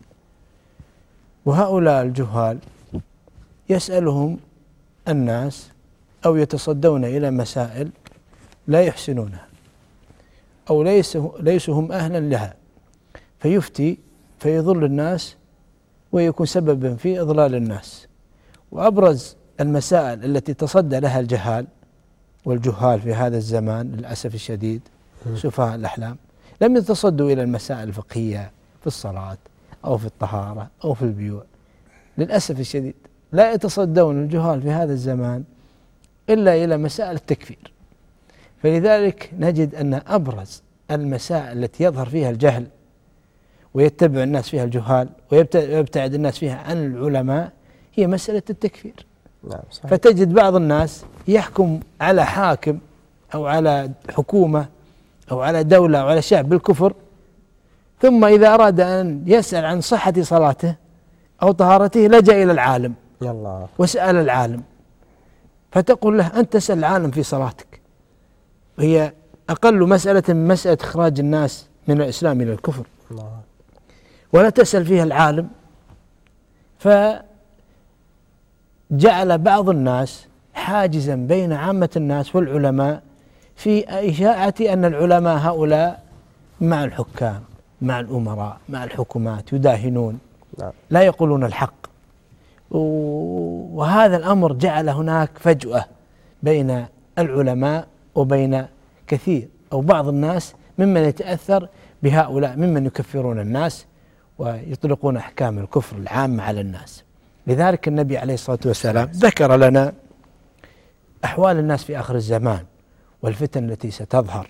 E: وهؤلاء الجهال يسألهم الناس أو يتصدون إلى مسائل لا يحسنونها أو ليسوا هم أهلا لها، فيفتي فيضل الناس ويكون سببا في إضلال الناس. وأبرز المسائل التي تصدى لها الجهال والجهال في هذا الزمان للأسف الشديد سفهاء الأحلام لم يتصدوا إلى المسائل الفقهية في الصلاة أو في الطهارة أو في البيوع، للأسف الشديد لا يتصدون الجهال في هذا الزمان إلا إلى مسائل التكفير. فلذلك نجد أن أبرز المسائل التي يظهر فيها الجهل ويتبع الناس فيها الجهال ويبتعد الناس فيها عن العلماء هي مسألة التكفير.
A: نعم صحيح.
E: فتجد بعض الناس يحكم على حاكم أو على حكومة أو على دولة أو على شعب بالكفر، ثم إذا أراد أن يسأل عن صحة صلاته أو طهارته لجأ إلى العالم
A: يلا
E: وسأل العالم، فتقول له أنت تسأل العالم في صلاتك، وهي أقل مسألة من مسألة إخراج الناس من الإسلام إلى الكفر،
A: الله.
E: ولا تسأل فيها العالم. فجعل بعض الناس حاجزا بين عامة الناس والعلماء في إشاعة أن العلماء هؤلاء مع الحكام مع الأمراء مع الحكومات يداهنون لا يقولون الحق، وهذا الأمر جعل هناك فجوة بين العلماء وبين كثير أو بعض الناس ممن يتأثر بهؤلاء ممن يكفرون الناس ويطلقون أحكام الكفر العامة على الناس. لذلك النبي عليه الصلاة والسلام ذكر لنا أحوال الناس في آخر الزمان والفتن التي ستظهر،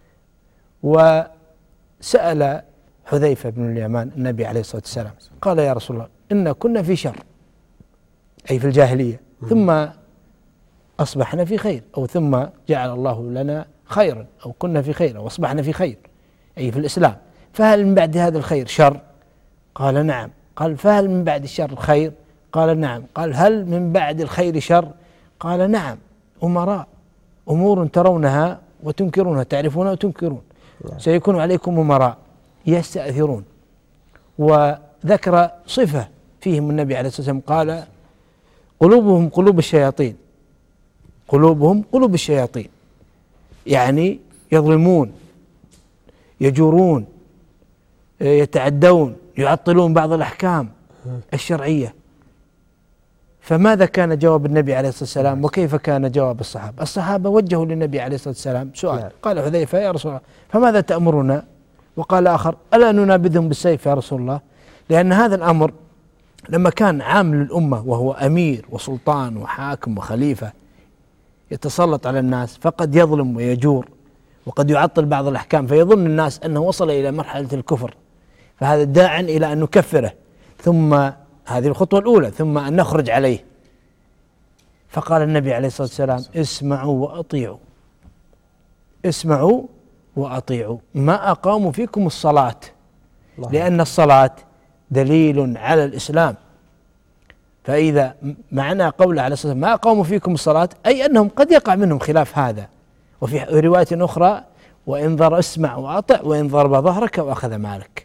E: وسأل حذيفة بن اليمان النبي عليه الصلاة والسلام قال يا رسول الله إن كنا في شر، أي في الجاهلية، ثم أصبحنا في خير، أو ثم جعل الله لنا خيرا، أو كنا في خير أو أصبحنا في خير، أي في الإسلام، فهل من بعد هذا الخير شر؟ قال نعم. قال فهل من بعد الشر خير؟ قال نعم. قال هل من بعد الخير شر؟ قال نعم. أمراء، أمور ترونها وتنكرونها، تعرفونها وتنكرون، سيكون عليكم أمراء يستأثرون. وذكر صفة فيهم النبي عليه الصلاة والسلام قال قلوبهم قلوب الشياطين، قلوبهم قلوب الشياطين، يعني يظلمون يجورون يتعدون يعطلون بعض الأحكام الشرعية. فماذا كان جواب النبي عليه الصلاة والسلام وكيف كان جواب الصحابة؟ الصحابة وجهوا للنبي عليه الصلاة والسلام سؤال، قال حذيفة يا رسول الله فماذا تأمرنا؟ وقال آخر ألا ننابذهم بالسيف يا رسول الله؟ لأن هذا الأمر لما كان عام للأمة وهو أمير وسلطان وحاكم وخليفة يتسلط على الناس، فقد يظلم ويجور وقد يعطل بعض الأحكام فيظن الناس أنه وصل إلى مرحلة الكفر، فهذا داع إلى أن نكفره، ثم هذه الخطوة الأولى، ثم أن نخرج عليه. فقال النبي عليه الصلاة والسلام اسمعوا وأطيعوا، اسمعوا وأطيعوا ما أقاموا فيكم الصلاة، لأن الصلاة دليل على الإسلام. فإذا معنى قوله عليه الصلاة والسلام ما أقاموا فيكم الصلاة أي أنهم قد يقع منهم خلاف هذا. وفي رواية أخرى وإن ضر اسمع وأطع وإن ضرب ظهرك وأخذ مالك.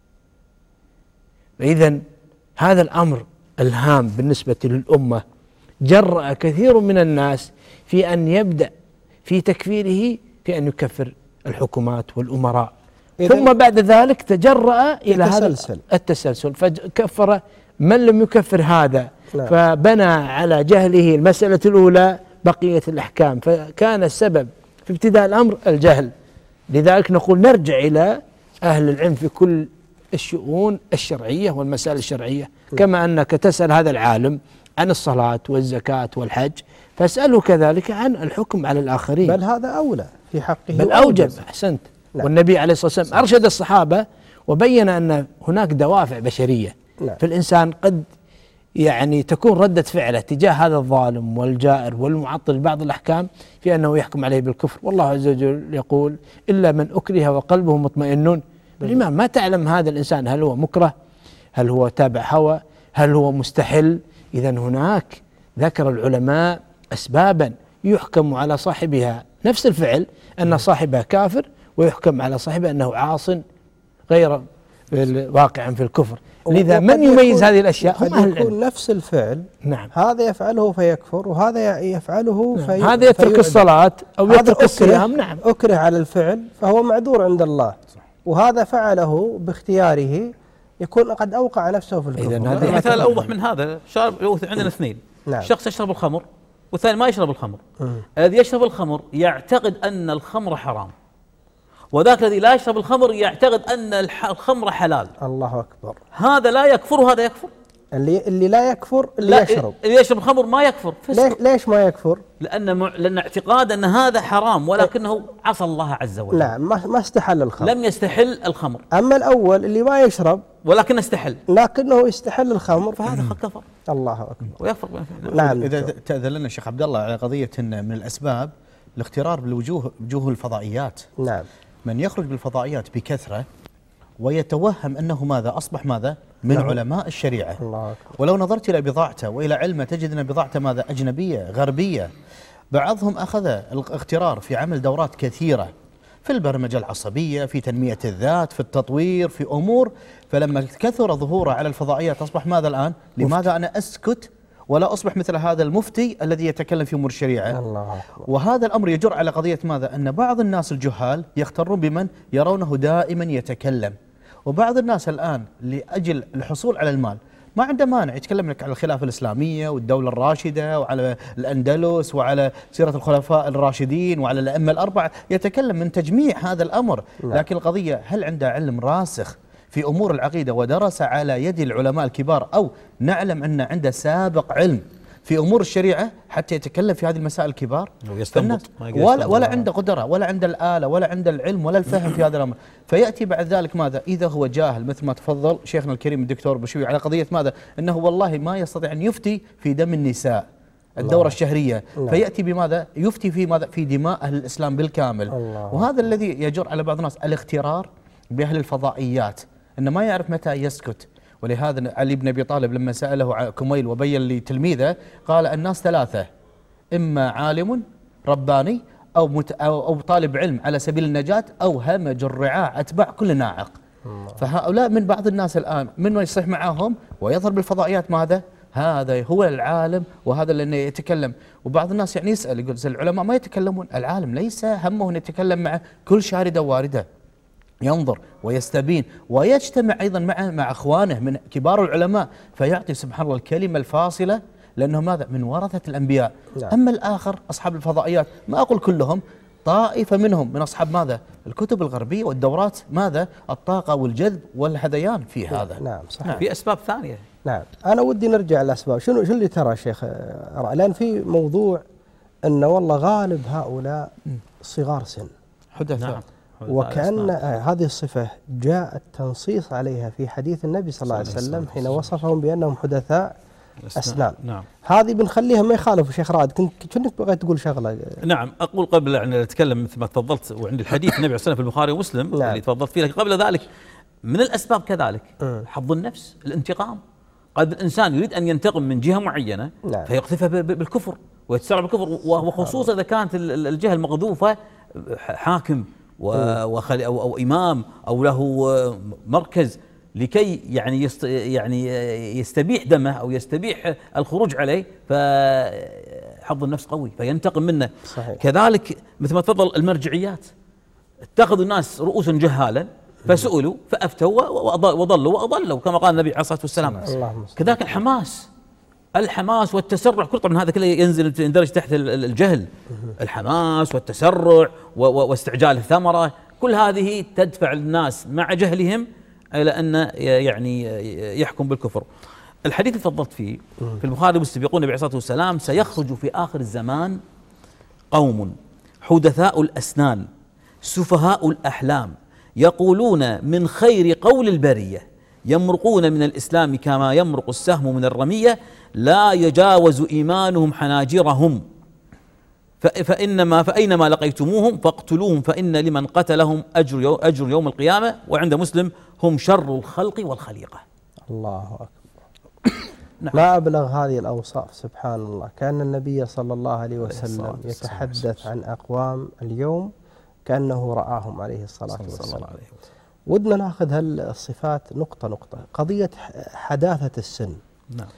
E: فإذا هذا الأمر الهام بالنسبة للأمة جرأ كثير من الناس في أن يبدأ في تكفيره في أن يكفر الحكومات والأمراء، ثم بعد ذلك تجرأ إلى هذا التسلسل فكفر من لم يكفر هذا. لا. فبنى على جهله المسألة الأولى بقية الأحكام، فكان السبب في ابتداء الأمر الجهل. لذلك نقول نرجع إلى أهل العلم في كل الشؤون الشرعية والمسائل الشرعية. كما أنك تسأل هذا العالم عن الصلاة والزكاة والحج فاسأله كذلك عن الحكم على الآخرين،
A: بل هذا أولى في حقه،
E: بل أوجب. أحسنت. لا. والنبي عليه الصلاة والسلام أرشد الصحابة وبين أن هناك دوافع بشرية. لا. في الإنسان قد يعني تكون ردة فعله تجاه هذا الظالم والجائر والمعطل بعض الأحكام في أنه يحكم عليه بالكفر، والله عز وجل يقول إلا من أكره وقلبه مطمئن. الإمام ما تعلم هذا الإنسان هل هو مكره، هل هو تابع هوى، هل هو مستحل. إذن هناك ذكر العلماء أسبابا يحكم على صاحبها نفس الفعل أن صاحبها كافر، ويحكم على صاحبها أنه عاص غير واقعا في الكفر. لذا من يميز هذه الأشياء؟
A: قد يكون العلم. نفس الفعل
E: نعم.
A: هذا يفعله فيكفر، وهذا يفعله
E: نعم. في هذا يترك الصلاة أو يترك الصيام. نعم.
A: أكره على الفعل فهو معذور عند الله، وهذا فعله باختياره يكون قد أوقع نفسه في الكفر.
C: مثال أوضح من هذا، شارب عندنا اثنين،
A: نعم.
C: شخص يشرب الخمر والثاني ما يشرب الخمر. الذي يشرب الخمر يعتقد أن الخمر حرام، وذاك الذي لا يشرب الخمر يعتقد أن الخمر حلال.
A: الله أكبر.
C: هذا لا يكفر وهذا يكفر.
A: اللي اللي لا يكفر اللي
C: لا
A: يشرب
C: اللي يشرب الخمر ما يكفر.
A: ليش ليش ما يكفر؟
C: لأن مع... لأن اعتقاد أن هذا حرام ولكنه عصى الله عز وجل.
A: نعم، ما ما استحل الخمر،
C: لم يستحل الخمر.
A: أما الأول اللي ما يشرب
C: ولكن استحل،
A: لكنه يستحل الخمر،
C: فهذا كفر.
A: الله أكبر.
C: ويفرق.
D: نعم. إذا تأذن لنا شيخ عبد الله على قضية إن من الأسباب الاغترار بالوجوه، وجوه الفضائيات.
A: نعم.
D: من يخرج بالفضائيات بكثرة ويتوهم أنه ماذا أصبح ماذا من نعم. علماء الشريعة.
A: الله أكبر.
D: ولو نظرت إلى بضاعته وإلى علمه تجد أن بضاعته ماذا أجنبية غربية. بعضهم أخذ الاغترار في عمل دورات كثيرة في البرمجة العصبية، في تنمية الذات، في التطوير، في أمور، فلما كثر ظهوره على الفضائيات أصبح ماذا الآن؟ لماذا أنا أسكت ولا أصبح مثل هذا المفتي الذي يتكلم في أمور الشريعة؟
A: الله.
D: وهذا الأمر يجر على قضية ماذا؟ أن بعض الناس الجهال يغترون بمن يرونه دائما يتكلم، وبعض الناس الآن لأجل الحصول على المال ما عنده مانع يتكلم لك على الخلافة الإسلامية والدولة الراشدة وعلى الأندلس وعلى سيرة الخلفاء الراشدين وعلى الأئمة الأربعة، يتكلم من تجميع هذا الأمر. لكن القضية هل عنده علم راسخ في أمور العقيدة ودرس على يد العلماء الكبار، أو نعلم أن عنده سابق علم في أمور الشريعة حتى يتكلم في هذه المسائل الكبار؟ ولا, ولا عنده قدرة ولا عنده الآلة ولا عنده العلم ولا الفهم في هذا الأمر، فيأتي بعد ذلك ماذا؟ إذا هو جاهل مثل ما تفضل شيخنا الكريم الدكتور بشوي على قضية ماذا؟ أنه والله ما يستطيع أن يفتي في دم النساء الدورة الشهرية، الله. فيأتي بماذا؟ يفتي في ماذا؟ في دماء أهل الإسلام بالكامل. الله. وهذا الذي يجر على بعض الناس الاغترار بأهل الفضائيات، أنه ما يعرف متى يسكت. ولهذا علي بن أبي طالب لما سأله كميل وبين لتلميذه قال الناس ثلاثة، إما عالم رباني أو, مت أو, أو طالب علم على سبيل النجاة أو همج الرعاع أتباع كل ناعق. فهؤلاء من بعض الناس الآن من يصيح معهم ويظهر بالفضائيات ماذا؟ هذا هو العالم وهذا اللي يتكلم. وبعض الناس يعني يسأل يقول العلماء ما يتكلمون، العالم ليس همه أن يتكلم مع كل شاردة واردة، ينظر ويستبين ويجتمع أيضا مع مع أخوانه من كبار العلماء فيعطي سبحان الله الكلمة الفاصلة، لأنه ماذا؟ من ورثة الأنبياء. نعم. أما الآخر أصحاب الفضائيات ما أقول كلهم، طائفة منهم من أصحاب ماذا؟ الكتب الغربية والدورات ماذا؟ الطاقة والجذب والهذيان في هذا.
A: نعم صحيح.
C: نعم. في أسباب ثانية.
A: نعم. أنا ودي نرجع للأسباب. شنو شو اللي ترى شيخ؟ لأن في موضوع أن والله غالب هؤلاء صغار سن
C: حدثاء. نعم.
A: وكأن هذه الصفة جاء التنصيص عليها في حديث النبي صلى الله عليه وسلم حين وصفهم بأنهم حدثاء أسنان.
C: نعم.
A: هذه بنخليها ما يخالف. شيخ رائد كنت كنت بغيت تقول شغلة.
C: نعم. أقول قبل أن أتكلم مثل ما تفضلت وعند الحديث النبي عليه الصلاة والسلام في البخاري ومسلم. نعم. اللي تفضلت فيه، لكن قبل ذلك من الأسباب كذلك م. حظ النفس، الانتقام. قد الإنسان يريد أن ينتقم من جهة معينة. نعم. فيقذفها بالكفر ويتسرع بالكفر، وخصوصا إذا كانت الجهة المقذوفة حاكم وخل أو, أو إمام أو له مركز لكي يعني يست يعني يستبيح دمه أو يستبيح الخروج عليه، فحظ النفس قوي فينتقم منه.
A: صحيح. كذلك
C: مثل ما تفضل المرجعيات، اتخذوا الناس رؤوسا جهالا فسئلوا فأفتوا وضلوا وأضلوا كما قال النبي عليه الصلاة والسلام. كذلك الحماس الحماس والتسرع، كل طبعا هذا كله ينزل يندرج تحت الجهل. الحماس والتسرع واستعجال الثمرة، كل هذه تدفع الناس مع جهلهم إلى أن يعني يحكم بالكفر. الحديث اللي تفضلت فيه في البخاري ومسلم يقول النبي عليه الصلاة والسلام سيخرج في آخر الزمان قوم حدثاء الأسنان سفهاء الأحلام يقولون من خير قول البرية، يمرقون من الإسلام كما يمرق السهم من الرمية، لا يجاوز إيمانهم حناجرهم، فإنما فأينما لقيتموهم فاقتلوهم فإن لمن قتلهم أجر أجر يوم القيامة. وعند مسلم هم شر الخلق والخليقة.
A: الله أكبر.
C: نعم.
A: ما أبلغ هذه الأوصاف سبحان الله. كان النبي صلى الله عليه وسلم يتحدث عن أقوام اليوم كأنه رآهم عليه الصلاة والسلام. ودنا ناخذ هالصفات نقطة نقطة. قضية حداثة السن.
C: نعم.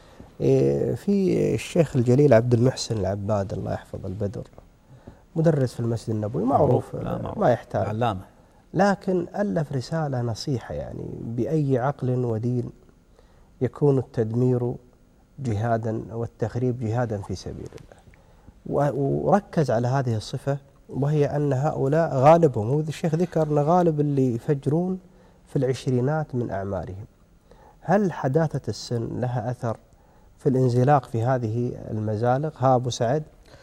A: في الشيخ الجليل عبد المحسن العباد الله يحفظ البدر، مدرس في المسجد النبوي معروف, معروف. ما يحتاج
C: علامة،
A: لكن ألف رسالة نصيحة يعني بأي عقل ودين يكون التدمير جهادا والتخريب جهادا في سبيل الله، وركز على هذه الصفة، وهي أن هؤلاء غالبهم، هو الشيخ ذكر أن غالب اللي يفجرون في العشرينات من أعمارهم. هل حداثة السن لها أثر في الانزلاق في هذه المزالق؟ ها أبو سعد.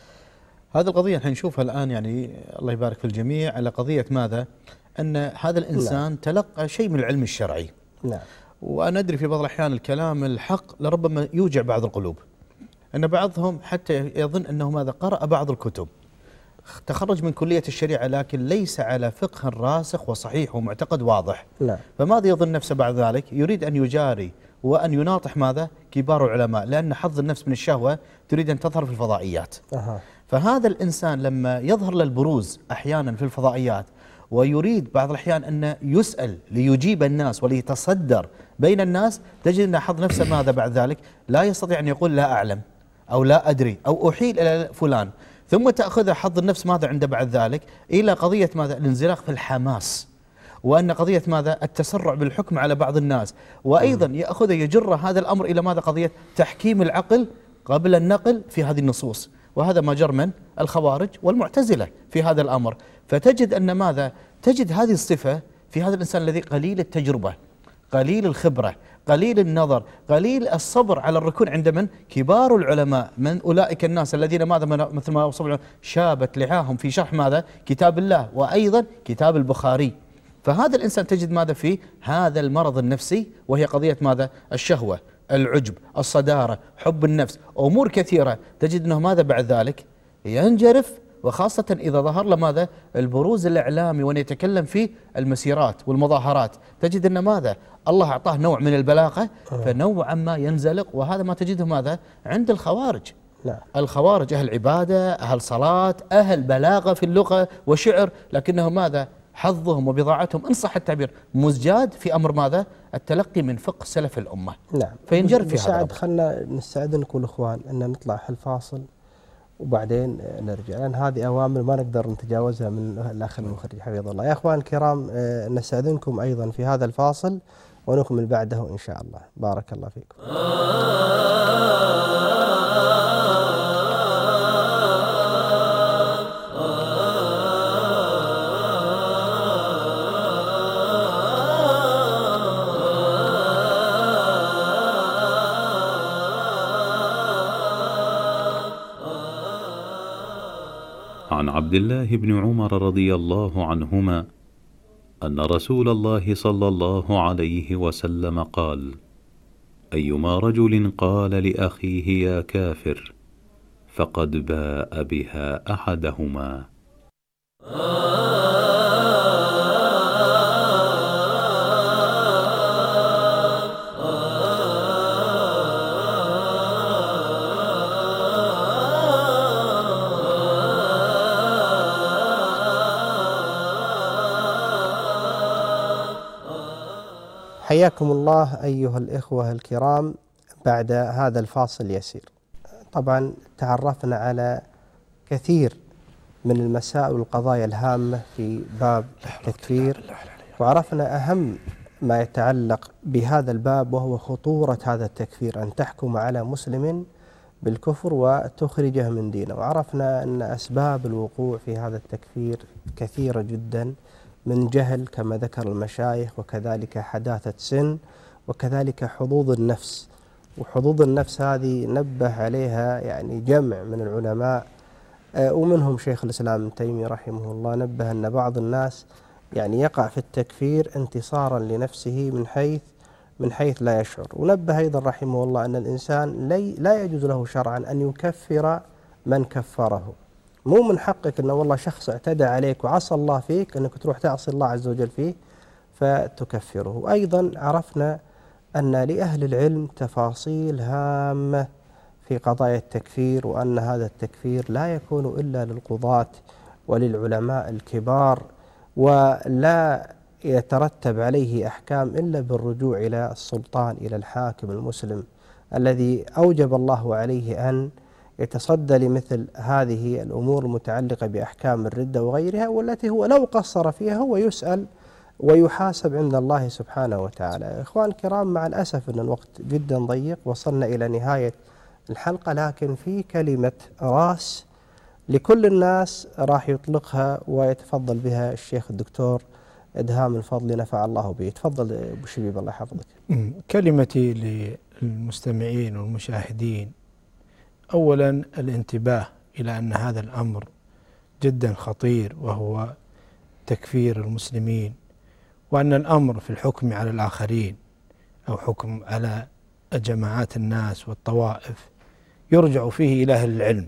D: هذه القضية احنا نشوفها الآن يعني الله يبارك في الجميع على قضية ماذا؟ أن هذا الإنسان نعم. تلقى شيء من العلم الشرعي.
A: نعم.
D: وأنا أدري في بعض الأحيان الكلام الحق لربما يوجع بعض القلوب، أن بعضهم حتى يظن أنه ماذا قرأ بعض الكتب، تخرج من كلية الشريعة لكن ليس على فقه راسخ وصحيح ومعتقد واضح.
A: نعم.
D: فماذا يظن نفسه بعد ذلك؟ يريد أن يجاري وأن يناطح ماذا؟ كبار العلماء، لأن حظ النفس من الشهوة تريد أن تظهر في الفضائيات.
A: أه.
D: فهذا الإنسان لما يظهر للبروز أحيانا في الفضائيات ويريد بعض الأحيان أن يسأل ليجيب الناس وليتصدر بين الناس، تجد أن حظ نفسه ماذا بعد ذلك؟ لا يستطيع أن يقول لا أعلم أو لا أدري أو أحيل إلى فلان، ثم تأخذ حظ النفس ماذا عنده بعد ذلك؟ إلى قضية ماذا؟ الانزلاق في الحماس، وأن قضية ماذا؟ التسرع بالحكم على بعض الناس، وأيضا يأخذ يجر هذا الأمر إلى ماذا؟ قضية تحكيم العقل قبل النقل في هذه النصوص، وهذا ما جر من الخوارج والمعتزلة في هذا الأمر. فتجد أن ماذا؟ تجد هذه الصفة في هذا الإنسان الذي قليل التجربة، قليل الخبرة، قليل النظر، قليل الصبر على الركون عند من؟ كبار العلماء، من أولئك الناس الذين ماذا مثل ما وصفنا شابت لحاهم في شرح ماذا؟ كتاب الله وأيضا كتاب البخاري. فهذا الإنسان تجد ماذا فيه؟ هذا المرض النفسي، وهي قضية ماذا؟ الشهوة، العجب، الصدارة، حب النفس، أمور كثيرة. تجد أنه ماذا بعد ذلك؟ ينجرف، وخاصة إذا ظهر له ماذا؟ البروز الإعلامي وأن يتكلم في المسيرات والمظاهرات، تجد أن ماذا؟ الله أعطاه نوع من البلاغة فنوعا ما ينزلق، وهذا ما تجده ماذا؟ عند الخوارج.
A: لا.
D: الخوارج أهل عبادة، أهل صلاة، أهل بلاغة في اللغة وشعر، لكنهم ماذا؟ حظهم وبضاعتهم إن صح التعبير مزجاد في أمر ماذا؟ التلقي من فقه سلف الأمة.
A: نعم.
D: فينجر في هذا.
A: خلنا نستعد نقول إخوان أن نطلع الفاصل وبعدين نرجع، لأن هذه أوامر ما نقدر نتجاوزها من الأخ المخرج حفظه الله. يا أخوان الكرام نستأذنكم أيضا في هذا الفاصل ونكمل بعده إن شاء الله. بارك الله فيكم.
F: عن عبد الله بن عمر رضي الله عنهما أن رسول الله صلى الله عليه وسلم قال: أيما رجل قال لأخيه يا كافر فقد باء بها أحدهما.
A: حياكم الله أيها الإخوة الكرام. بعد هذا الفاصل يسير طبعا تعرفنا على كثير من المسائل والقضايا الهامة في باب التكفير، وعرفنا أهم ما يتعلق بهذا الباب وهو خطورة هذا التكفير، أن تحكم على مسلم بالكفر وتخرجه من دينه. وعرفنا أن أسباب الوقوع في هذا التكفير كثيرة جدا، من جهل كما ذكر المشايخ، وكذلك حداثة سن، وكذلك حظوظ النفس. وحظوظ النفس هذه نبه عليها يعني جمع من العلماء، ومنهم شيخ الإسلام ابن تيمية رحمه الله، نبه أن بعض الناس يعني يقع في التكفير انتصارا لنفسه من حيث من حيث لا يشعر. ونبه أيضا رحمه الله أن الإنسان لا يجوز له شرعا أن يكفر من كفره. مو من حقك أنه والله شخص اعتدى عليك وعصى الله فيك أنك تروح تعصي الله عز وجل فيه فتكفره. وأيضا عرفنا أن لأهل العلم تفاصيل هامة في قضايا التكفير، وأن هذا التكفير لا يكون إلا للقضاة وللعلماء الكبار، ولا يترتب عليه أحكام إلا بالرجوع إلى السلطان، إلى الحاكم المسلم الذي أوجب الله عليه أن يتصدى لمثل هذه الأمور المتعلقة بأحكام الردة وغيرها، والتي هو لو قصر فيها هو يسأل ويحاسب عند الله سبحانه وتعالى. إخوان الكرام، مع الأسف أن الوقت جدا ضيق، وصلنا إلى نهاية الحلقة، لكن في كلمة رأس لكل الناس راح يطلقها ويتفضل بها الشيخ الدكتور إدهام الفضل نفع الله به. تفضل أبو شبيب الله يحفظك.
E: كلمتي للمستمعين والمشاهدين، أولا الانتباه إلى أن هذا الأمر جدا خطير، وهو تكفير المسلمين، وأن الأمر في الحكم على الآخرين أو حكم على جماعات الناس والطوائف يرجع فيه إلى أهل العلم،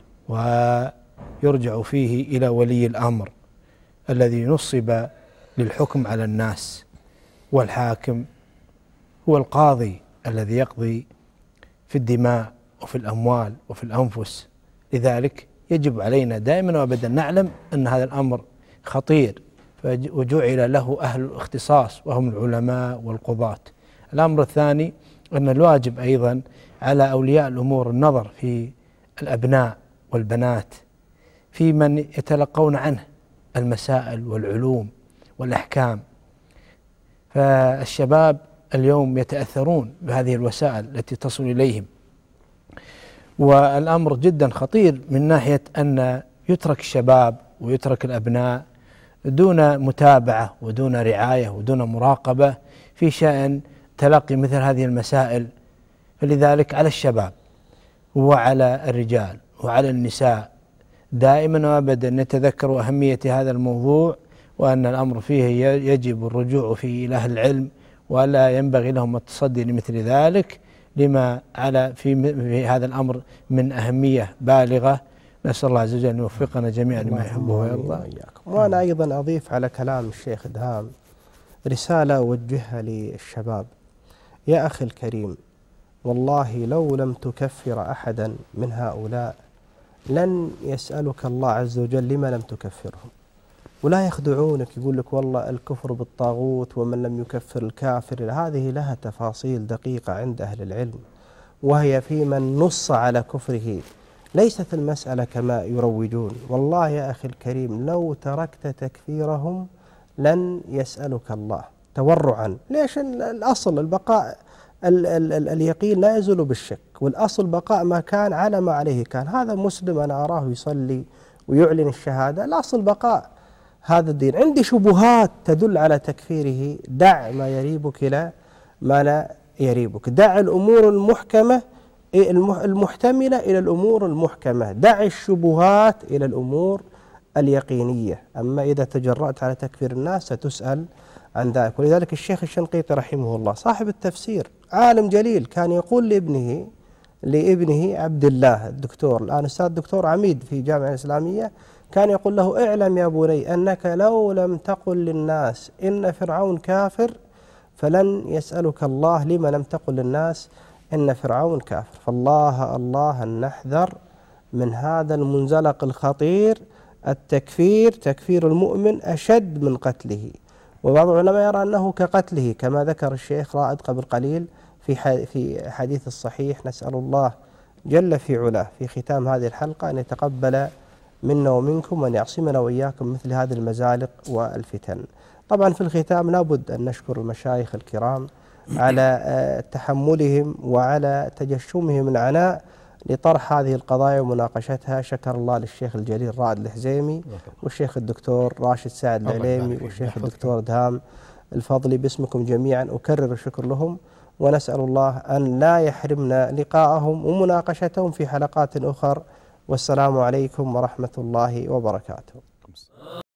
E: ويرجع فيه إلى ولي الأمر الذي نصب للحكم على الناس، والحاكم هو القاضي الذي يقضي في الدماء وفي الأموال وفي الأنفس. لذلك يجب علينا دائما وأبدا نعلم أن هذا الأمر خطير، وجعل له أهل الاختصاص وهم العلماء والقضاة. الأمر الثاني أن الواجب أيضا على أولياء الأمور النظر في الأبناء والبنات، في من يتلقون عنه المسائل والعلوم والأحكام. فالشباب اليوم يتأثرون بهذه الوسائل التي تصل إليهم، والأمر جدا خطير من ناحية أن يترك الشباب ويترك الأبناء دون متابعة ودون رعاية ودون مراقبة في شأن تلقي مثل هذه المسائل. فلذلك على الشباب وعلى الرجال وعلى النساء دائما وابدا نتذكر أهمية هذا الموضوع، وأن الأمر فيه يجب الرجوع فيه إلى أهل العلم، ولا ينبغي لهم التصدي لمثل ذلك لما على في, في هذا الأمر من أهمية بالغة. نسأل الله عز وجل أن يوفقنا جميعا لما يحبه ويرضى.
A: وأنا أيضا أضيف على كلام الشيخ إدهام رسالة أوجهها للشباب. يا أخي الكريم، والله لو لم تكفر أحدا من هؤلاء لن يسألك الله عز وجل لما لم تكفرهم. ولا يخدعونك، يقول لك والله الكفر بالطاغوت ومن لم يكفر الكافر. هذه لها تفاصيل دقيقة عند أهل العلم، وهي في من نص على كفره. ليست المسألة كما يروجون. والله يا أخي الكريم لو تركت تكفيرهم لن يسألك الله تورعا. ليش؟ الأصل البقاء، ال ال ال اليقين لا يزول بالشك، والأصل بقاء ما كان على ما عليه كان. هذا مسلم أنا أراه يصلي ويعلن الشهادة، الأصل بقاء هذا الدين. عندي شبهات تدل على تكفيره، دع ما يريبك إلى ما لا يريبك. دع الأمور المحكمة المحتملة إلى الأمور المحكمة، دع الشبهات إلى الأمور اليقينية. أما إذا تجرأت على تكفير الناس ستسأل عن ذلك. ولذلك الشيخ الشنقيطي رحمه الله صاحب التفسير عالم جليل كان يقول لابنه لابنه عبد الله الدكتور الآن أستاذ دكتور عميد في جامعة الإسلامية، كان يقول له اعلم يا بني أنك لو لم تقل للناس إن فرعون كافر فلن يسألك الله لما لم تقل للناس إن فرعون كافر. فالله الله أن نحذر من هذا المنزلق الخطير. التكفير، تكفير المؤمن أشد من قتله، وبعض العلماء يرى أنه كقتله، كما ذكر الشيخ رائد قبل قليل في في حديث الصحيح. نسأل الله جل في علاه في ختام هذه الحلقة أن يتقبل منا ومنكم وأن يعصمنا وإياكم مثل هذه المزالق والفتن. طبعا في الختام لابد أن نشكر المشايخ الكرام على تحملهم وعلى تجشمهم العناء لطرح هذه القضايا ومناقشتها. شكر الله للشيخ الجليل رائد الحزيمي والشيخ الدكتور راشد سعد العليمي والشيخ الدكتور إدهام الفضلي. باسمكم جميعا أكرر الشكر لهم، ونسأل الله أن لا يحرمنا لقاءهم ومناقشتهم في حلقات أخرى. والسلام عليكم ورحمة الله وبركاته.